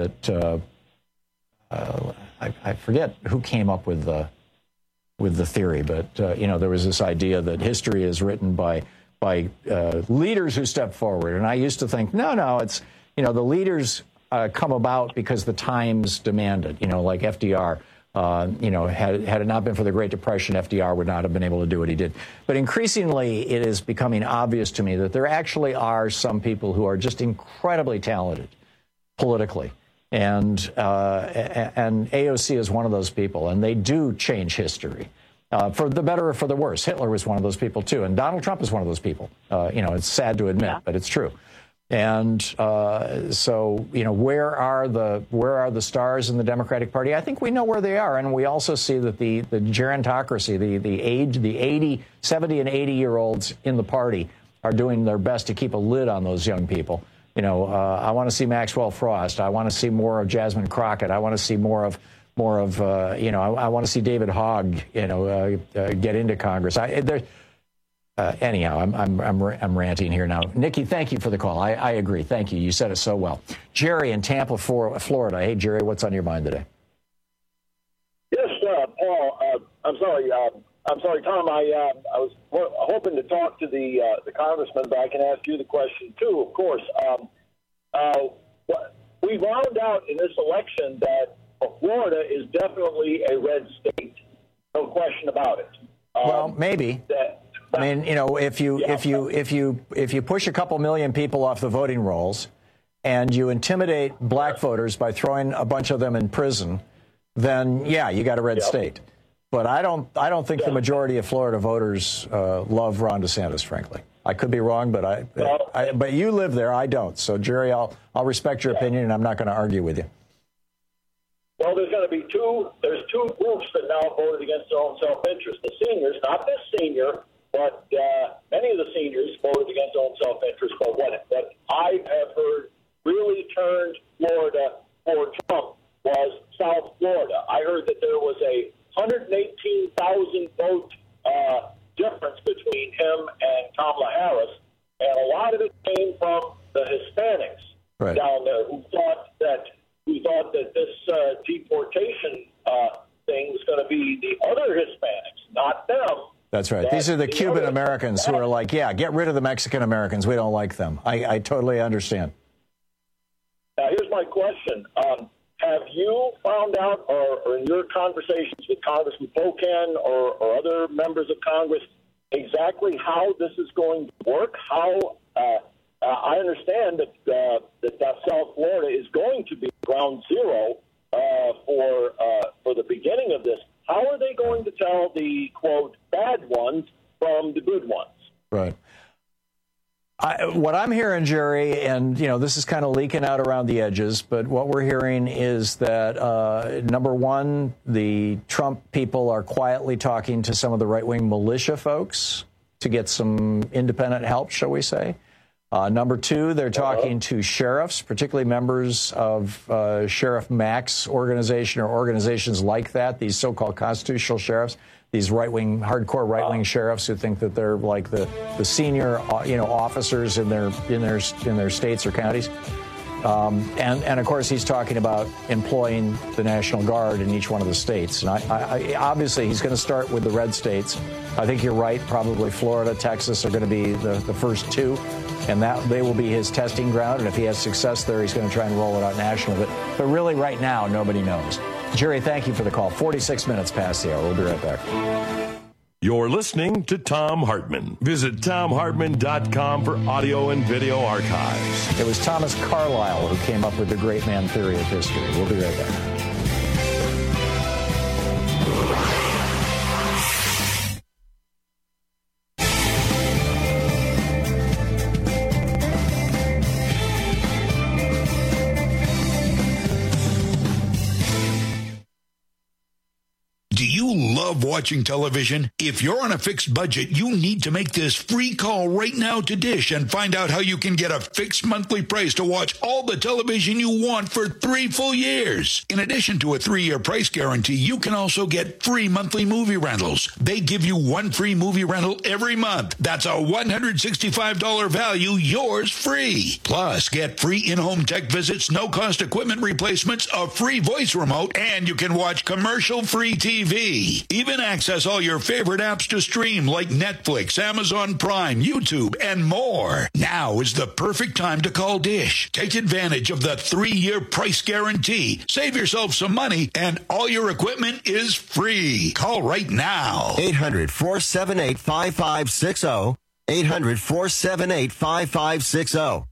[SPEAKER 18] forget who came up with the theory, but there was this idea that history is written by leaders who step forward. And I used to think, no, it's, the leaders come about because the times demand it, like FDR. Had it not been for the Great Depression, FDR would not have been able to do what he did. But increasingly, it is becoming obvious to me that there actually are some people who are just incredibly talented politically. And AOC is one of those people, and they do change history. For the better or for the worse. Hitler was one of those people, too. And Donald Trump is one of those people. It's sad to admit, but it's true. And so, where are the stars in the Democratic Party? I think we know where they are. And we also see that the gerontocracy, the 70 and 80-year-olds in the party are doing their best to keep a lid on those young people. I want to see Maxwell Frost. I want to see more of Jasmine Crockett. I want to see more of more of, I want to see David Hogg, get into Congress. Anyhow, I'm ranting here now. Nikki, thank you for the call. I agree. Thank you. You said it so well. Jerry in Tampa, Florida. Hey, Jerry, what's on your mind today?
[SPEAKER 6] Yes, Paul. I'm sorry, Tom. I was hoping to talk to the congressman, but I can ask you the question too. Of course, we found out in this election that Florida is definitely a red state. No question about it.
[SPEAKER 18] Well, maybe. I mean, if you push a couple million people off the voting rolls, and you intimidate black voters by throwing a bunch of them in prison, then yeah, you got a red state. But I don't think the majority of Florida voters love Ron DeSantis, frankly. I could be wrong, but but you live there. I don't. So, Jerry, I'll respect your opinion, and I'm not going to argue with you.
[SPEAKER 6] Well, there's going to be there's two groups that now voted against their own self-interest. The seniors, not this senior, but many of the seniors voted against their own self-interest. But what I have heard really turned Florida for Trump was South Florida. I heard that there was a 118,000 vote difference between him and Kamala Harris, and a lot of it came from the Hispanics down there who thought that this deportation thing was going to be the other Hispanics, not them.
[SPEAKER 18] That's right. These are the Cuban Americans who are like, yeah, get rid of the Mexican Americans. We don't like them. I totally understand.
[SPEAKER 6] Now, here's my question. Have you found out, or in your conversations with Congressman Pocan or other members of Congress, exactly how this is going to work? How I understand that South Florida is going to be ground zero for the beginning of this. How are they going to tell the, quote, bad ones from the good ones?
[SPEAKER 18] Right. What I'm hearing, Jerry, and, this is kind of leaking out around the edges, but what we're hearing is that, number one, the Trump people are quietly talking to some of the right-wing militia folks to get some independent help, shall we say. Number two, they're talking to sheriffs, particularly members of Sheriff Mack's organization or organizations like that, these so-called constitutional sheriffs, these right-wing, hardcore right-wing sheriffs who think that they're like the senior, officers in their states or counties. And of course, he's talking about employing the National Guard in each one of the states. And I obviously, he's going to start with the red states. I think you're right. Probably Florida, Texas are going to be the first two. And that they will be his testing ground. And if he has success there, he's going to try and roll it out nationally. But really, right now, nobody knows. Jerry, thank you for the call. 46 minutes past the hour. We'll be right back.
[SPEAKER 17] You're listening to Thom Hartmann. Visit ThomHartmann.com for audio and video archives.
[SPEAKER 18] It was Thomas Carlyle who came up with the great man theory of history. We'll be right back.
[SPEAKER 20] Love watching television? If you're on a fixed budget, you need to make this free call right now to Dish and find out how you can get a fixed monthly price to watch all the television you want for 3 full years. In addition to a 3-year price guarantee, you can also get free monthly movie rentals. They give you 1 free movie rental every month. That's a $165 value, yours free. Plus, get free in-home tech visits, no-cost equipment replacements, a free voice remote, and you can watch commercial-free TV. Even access all your favorite apps to stream like Netflix, Amazon Prime, YouTube, and more. Now is the perfect time to call Dish. Take advantage of the 3-year price guarantee. Save yourself some money, and all your equipment is free. Call right now.
[SPEAKER 3] 800-478-5560. 800-478-5560.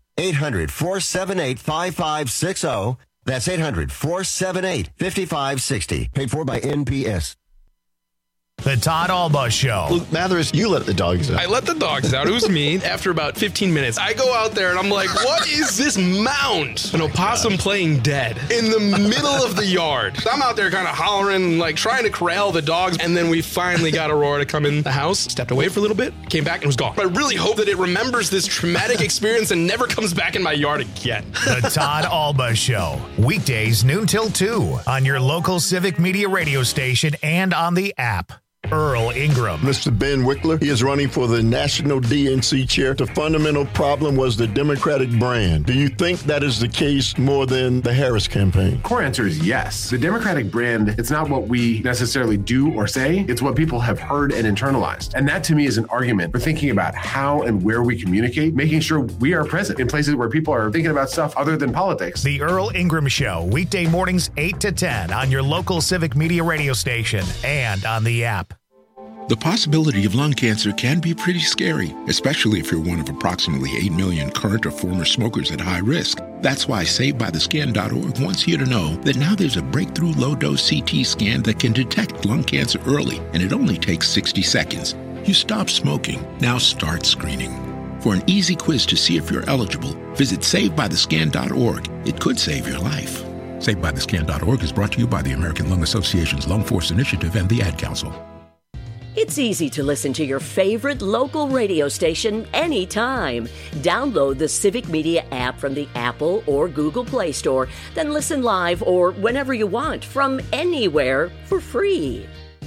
[SPEAKER 3] 800-478-5560. That's 800-478-5560. Paid for by NPS.
[SPEAKER 1] The Todd Alba Show.
[SPEAKER 2] Luke Mathers, you let the dogs out.
[SPEAKER 21] I let the dogs out. It was me. After about 15 minutes, I go out there and I'm like, what is this mound? An opossum playing dead in the middle of the yard. I'm out there kind of hollering, like trying to corral the dogs. And then we finally got Aurora to come in the house, stepped away for a little bit, came back and was gone. I really hope that it remembers this traumatic experience and never comes back in my yard again.
[SPEAKER 1] The Todd Alba Show. Weekdays noon till 2 on your local Civic Media radio station and on the app. Earl Ingram.
[SPEAKER 22] Mr. Ben Wickler, he is running for the national DNC chair. The fundamental problem was the Democratic brand. Do you think that is the case more than the Harris campaign?
[SPEAKER 23] Core answer is yes. The Democratic brand, it's not what we necessarily do or say, it's what people have heard and internalized. And that to me is an argument for thinking about how and where we communicate, making sure we are present in places where people are thinking about stuff other than politics.
[SPEAKER 1] The Earl Ingram Show, weekday mornings 8 to 10 on your local Civic Media radio station and on the app.
[SPEAKER 24] The possibility of lung cancer can be pretty scary, especially if you're one of approximately 8 million current or former smokers at high risk. That's why SaveByTheScan.org wants you to know that now there's a breakthrough low-dose CT scan that can detect lung cancer early, and it only takes 60 seconds. You stop smoking, now start screening. For an easy quiz to see if you're eligible, visit SaveByTheScan.org. It could save your life. SaveByTheScan.org is brought to you by the American Lung Association's Lung Force Initiative and the Ad Council.
[SPEAKER 25] It's easy to listen to your favorite local radio station anytime. Download the Civic Media app from the Apple or Google Play Store, then listen live or whenever you want from anywhere for free.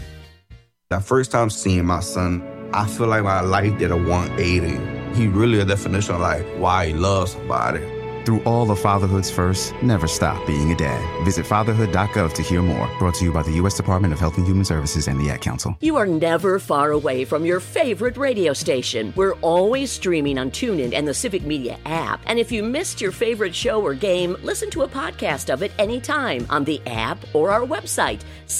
[SPEAKER 26] That first time seeing my son, I feel like my life did a 180. He really a definition of like why he loves somebody.
[SPEAKER 28] Through all of fatherhood's firsts, never stop being a dad. Visit fatherhood.gov to hear more. Brought to you by the U.S. Department of Health and Human Services and the Ad Council.
[SPEAKER 25] You are never far away from your favorite radio station. We're always streaming on TuneIn and the Civic Media app. And if you missed your favorite show or game, listen to a podcast of it anytime on the app or our website,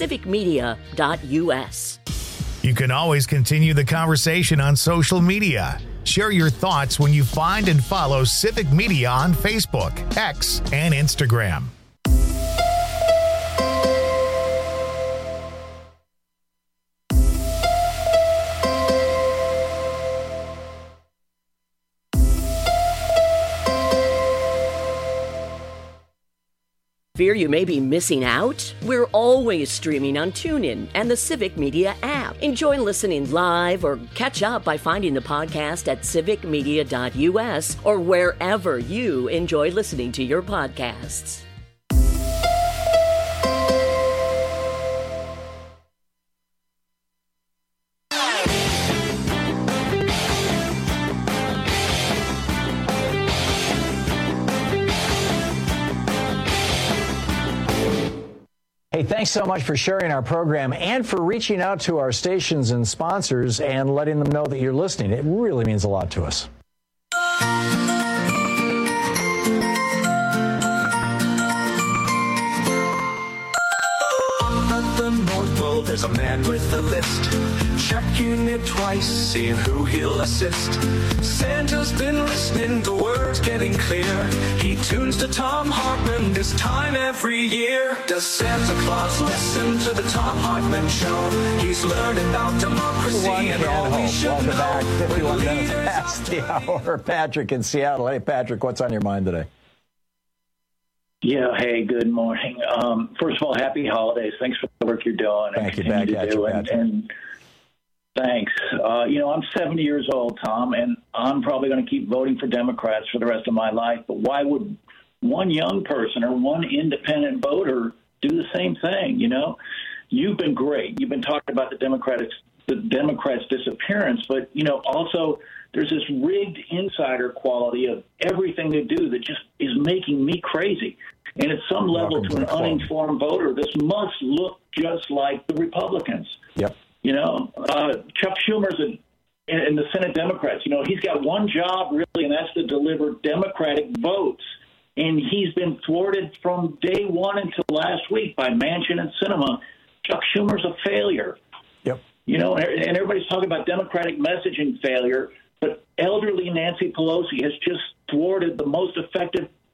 [SPEAKER 25] civicmedia.us.
[SPEAKER 1] You can always continue the conversation on social media. Share your thoughts when you find and follow Civic Media on Facebook, X, and Instagram.
[SPEAKER 25] Fear you may be missing out? We're always streaming on TuneIn and the Civic Media app. Enjoy listening live or catch up by finding the podcast at civicmedia.us or wherever you enjoy listening to your podcasts.
[SPEAKER 18] Hey, thanks so much for sharing our program and for reaching out to our stations and sponsors and letting them know that you're listening. It really means a lot to us.
[SPEAKER 29] At the North Pole, there's a man with a list. Checking it twice, seeing who he'll assist. Santa's been listening, the words getting clear. He tunes to Thom Hartmann this time every year. Does Santa Claus listen to the Thom Hartmann Show? He's learning about democracy and all we should
[SPEAKER 18] Welcome
[SPEAKER 29] know.
[SPEAKER 18] back. 51 minutes past the hour. Patrick in Seattle. Hey, Patrick, what's on your mind today?
[SPEAKER 30] Yeah, hey, good morning. First of all, happy holidays. Thanks for the work you're doing.
[SPEAKER 18] Thank you. Back at you, Patrick.
[SPEAKER 30] And thanks. I'm 70 years old, Tom, and I'm probably going to keep voting for Democrats for the rest of my life. But why would one young person or one independent voter do the same thing? You know, you've been great. You've been talking about the Democrats' disappearance, but, also there's this rigged insider quality of everything they do that just is making me crazy. And at some level, to an uninformed voter, this must look just like the Republicans.
[SPEAKER 18] Yep.
[SPEAKER 30] Chuck Schumer's in the Senate Democrats. He's got one job, really, and that's to deliver Democratic votes. And he's been thwarted from day one until last week by Manchin and Sinema. Chuck Schumer's a failure.
[SPEAKER 18] Yep.
[SPEAKER 30] And everybody's talking about Democratic messaging failure, but elderly Nancy Pelosi has just thwarted the most effective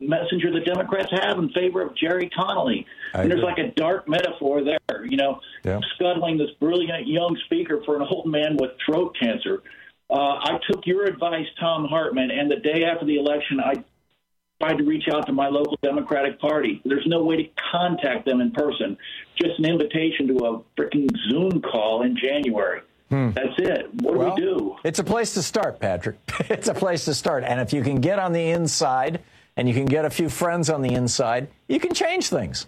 [SPEAKER 30] messenger the Democrats have in favor of Jerry Connolly. And there's like a dark metaphor there, scuttling this brilliant young speaker for an old man with throat cancer. I took your advice, Thom Hartmann, and the day after the election, I tried to reach out to my local Democratic Party. There's no way to contact them in person, just an invitation to a freaking Zoom call in January. That's it. What do we do?
[SPEAKER 18] It's a place to start, Patrick. It's a place to start. And if you can get on the inside and you can get a few friends on the inside, you can change things.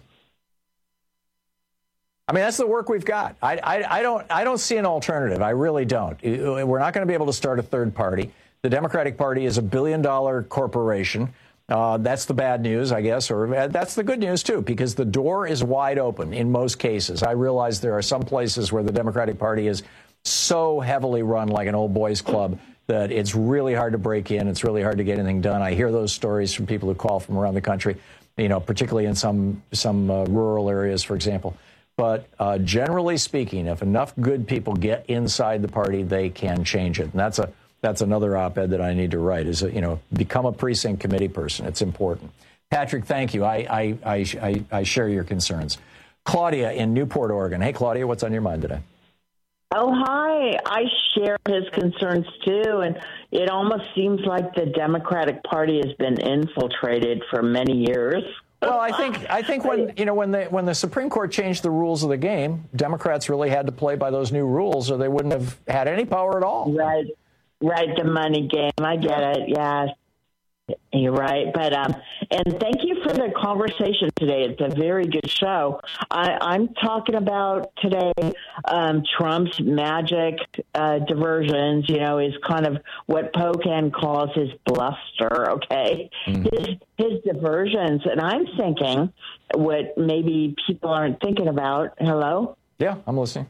[SPEAKER 18] I mean, that's the work we've got. I don't see an alternative. I really don't. We're not going to be able to start a third party. The Democratic Party is $1 billion corporation. That's the bad news, I guess, or that's the good news, too, because the door is wide open in most cases. I realize there are some places where the Democratic Party is so heavily run like an old boys club that it's really hard to break in. It's really hard to get anything done. I hear those stories from people who call from around the country, particularly in some rural areas, for example. But generally speaking, if enough good people get inside the party, they can change it. And that's another op-ed that I need to write is, become a precinct committee person. It's important. Patrick, thank you. I share your concerns. Claudia in Newport, Oregon. Hey, Claudia, what's on your mind today?
[SPEAKER 4] Oh, hi. I share his concerns, too. And it almost seems like the Democratic Party has been infiltrated for many years.
[SPEAKER 18] Well, I think when the Supreme Court changed the rules of the game, Democrats really had to play by those new rules or they wouldn't have had any power at all.
[SPEAKER 4] Right, the money game. I get it, yes. You're right. But and thank you for the conversation today. It's a very good show. I'm talking about today Trump's magic diversions, is kind of what Pocan calls his bluster, okay? His diversions. And I'm thinking what maybe people aren't thinking about. Hello?
[SPEAKER 18] Yeah, I'm listening.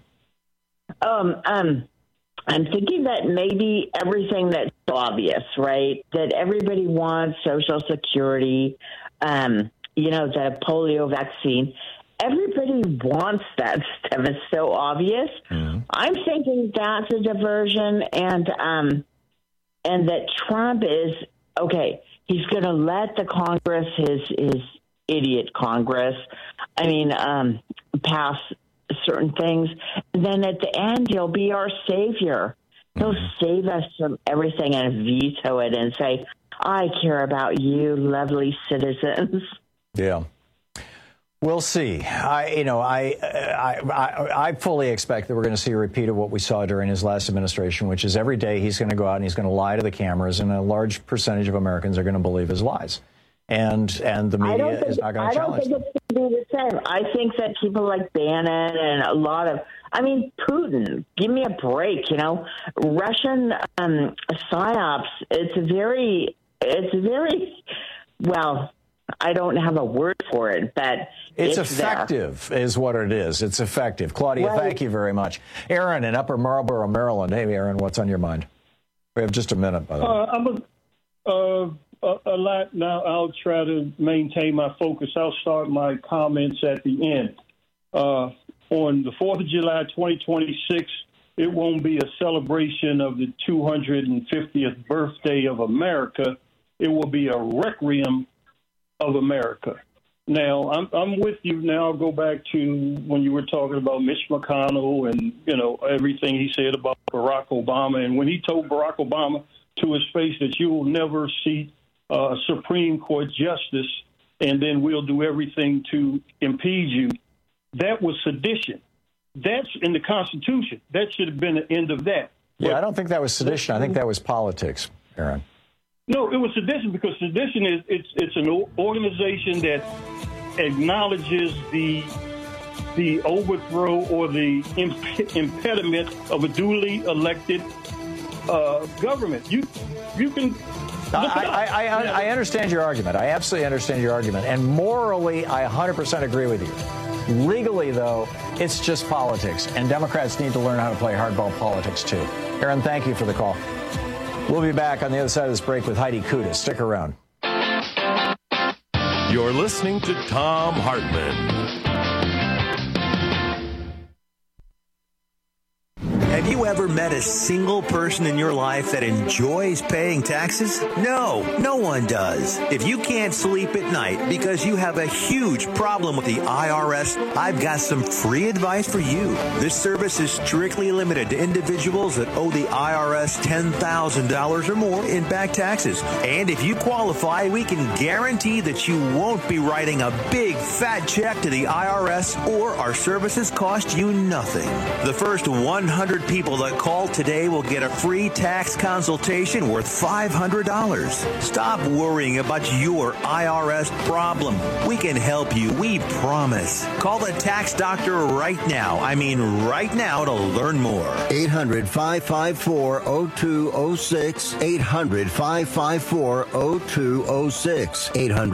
[SPEAKER 4] I'm thinking that maybe everything that's obvious, right? That everybody wants Social Security, the polio vaccine. Everybody wants that stuff. It's so obvious. Mm-hmm. I'm thinking that's a diversion, and that Trump is okay. He's going to let the Congress, his idiot Congress, pass certain things, and then at the end he'll be our savior. He'll save us from everything and veto it and say, I care about you, lovely citizens.
[SPEAKER 18] Yeah. We'll see. I fully expect that we're going to see a repeat of what we saw during his last administration, which is every day he's going to go out and he's going to lie to the cameras, and a large percentage of Americans are going to believe his lies. And the media is not going to challenge them.
[SPEAKER 4] I don't think it's going to be the same. I think that people like Bannon and a lot of, Putin, give me a break, Russian psyops, it's very, well, I don't have a word for it, but
[SPEAKER 18] it's effective is what it is. It's effective. Claudia, right. Thank you very much. Aaron in Upper Marlboro, Maryland. Hey, Aaron, what's on your mind? We have just a minute, by the way.
[SPEAKER 7] A lot now. I'll try to maintain my focus. I'll start my comments at the end. On the 4th of July, 2026, it won't be a celebration of the 250th birthday of America. It will be a requiem of America. Now, I'm with you now. I'll go back to when you were talking about Mitch McConnell and, everything he said about Barack Obama. And when he told Barack Obama to his face that you will never see Supreme Court justice, and then we'll do everything to impede you. That was sedition. That's in the Constitution. That should have been the end of that.
[SPEAKER 18] Yeah, I don't think that was sedition. I think that was politics, Aaron.
[SPEAKER 7] No, it was sedition because sedition is it's an organization that acknowledges the overthrow or the impediment of a duly elected government. You can.
[SPEAKER 18] I understand your argument. I absolutely understand your argument. And morally, I 100% agree with you. Legally, though, it's just politics. And Democrats need to learn how to play hardball politics, too. Aaron, thank you for the call. We'll be back on the other side of this break with Heidi Kuda. Stick around.
[SPEAKER 17] You're listening to Thom Hartmann.
[SPEAKER 8] Have you ever ever met a single person in your life that enjoys paying taxes? No, no one does. If you can't sleep at night because you have a huge problem with the IRS, I've got some free advice for you. This service is strictly limited to individuals that owe the IRS $10,000 or more in back taxes. And if you qualify, we can guarantee that you won't be writing a big fat check to the IRS, or our services cost you nothing. The first 100 people that call today will get a free tax consultation worth $500. Stop worrying about your IRS problem. We can help you, we promise. Call the tax doctor right now. I mean right now, to learn more.
[SPEAKER 3] 800-554-0206. 800-554-0206.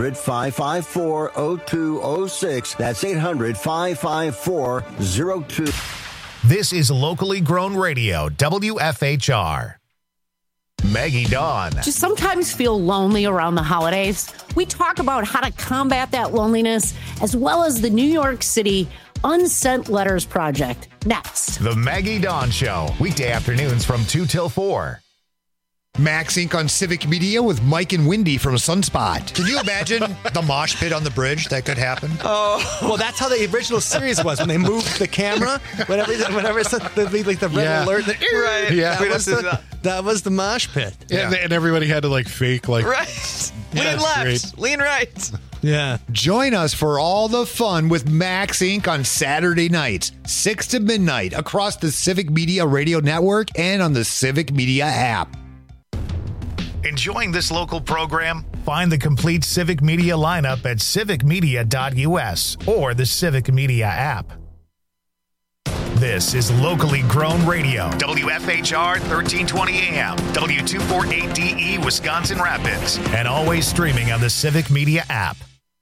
[SPEAKER 3] 800-554-0206. That's 800-554-0206.
[SPEAKER 1] This is locally grown radio, WFHR. Maggie Dawn.
[SPEAKER 9] Do you sometimes feel lonely around the holidays? We talk about how to combat that loneliness, as well as the New York City Unsent Letters Project. Next.
[SPEAKER 1] The Maggie Dawn Show, weekday afternoons from 2 till 4.
[SPEAKER 10] Max Inc. on Civic Media with Mike and Wendy from Sunspot.
[SPEAKER 11] Can you imagine the mosh pit on the bridge that could happen?
[SPEAKER 10] Oh,
[SPEAKER 11] well, that's how the original series was when they moved the camera. Whenever it's the red alert,
[SPEAKER 10] right?
[SPEAKER 11] Yeah, that was the mosh pit.
[SPEAKER 10] Yeah. And everybody had to fake
[SPEAKER 11] right.
[SPEAKER 10] Lean
[SPEAKER 11] left,
[SPEAKER 10] great.
[SPEAKER 11] lean right.
[SPEAKER 10] Yeah. Join us for all the fun with Max Inc. on Saturday nights, 6 to midnight, across the Civic Media Radio Network and on the Civic Media app.
[SPEAKER 1] Enjoying this local program? Find the complete Civic Media lineup at civicmedia.us or the Civic Media app. This is locally grown radio, WFHR 1320 AM, W248DE Wisconsin Rapids, and always streaming on the Civic Media app.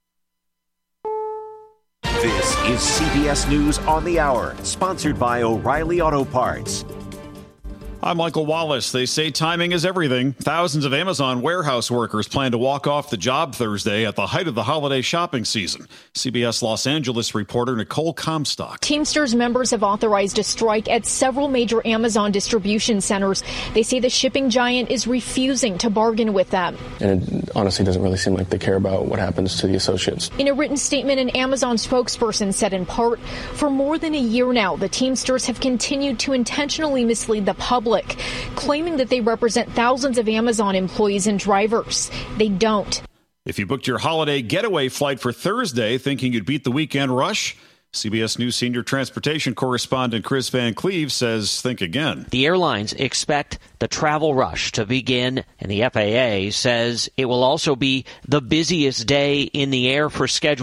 [SPEAKER 12] This is CBS News on the Hour, sponsored by O'Reilly Auto Parts.
[SPEAKER 13] I'm Michael Wallace. They say timing is everything. Thousands of Amazon warehouse workers plan to walk off the job Thursday at the height of the holiday shopping season. CBS Los Angeles reporter Nicole Comstock.
[SPEAKER 14] Teamsters members have authorized a strike at several major Amazon distribution centers. They say the shipping giant is refusing to bargain with them.
[SPEAKER 15] And it honestly doesn't really seem like they care about what happens to the associates.
[SPEAKER 14] In a written statement, an Amazon spokesperson said in part, for more than a year now, the Teamsters have continued to intentionally mislead the public, claiming that they represent thousands of Amazon employees and drivers. They don't.
[SPEAKER 13] If you booked your holiday getaway flight for Thursday thinking you'd beat the weekend rush, CBS News senior transportation correspondent Chris Van Cleve says think again.
[SPEAKER 16] The airlines expect the travel rush to begin, and the FAA says it will also be the busiest day in the air for scheduled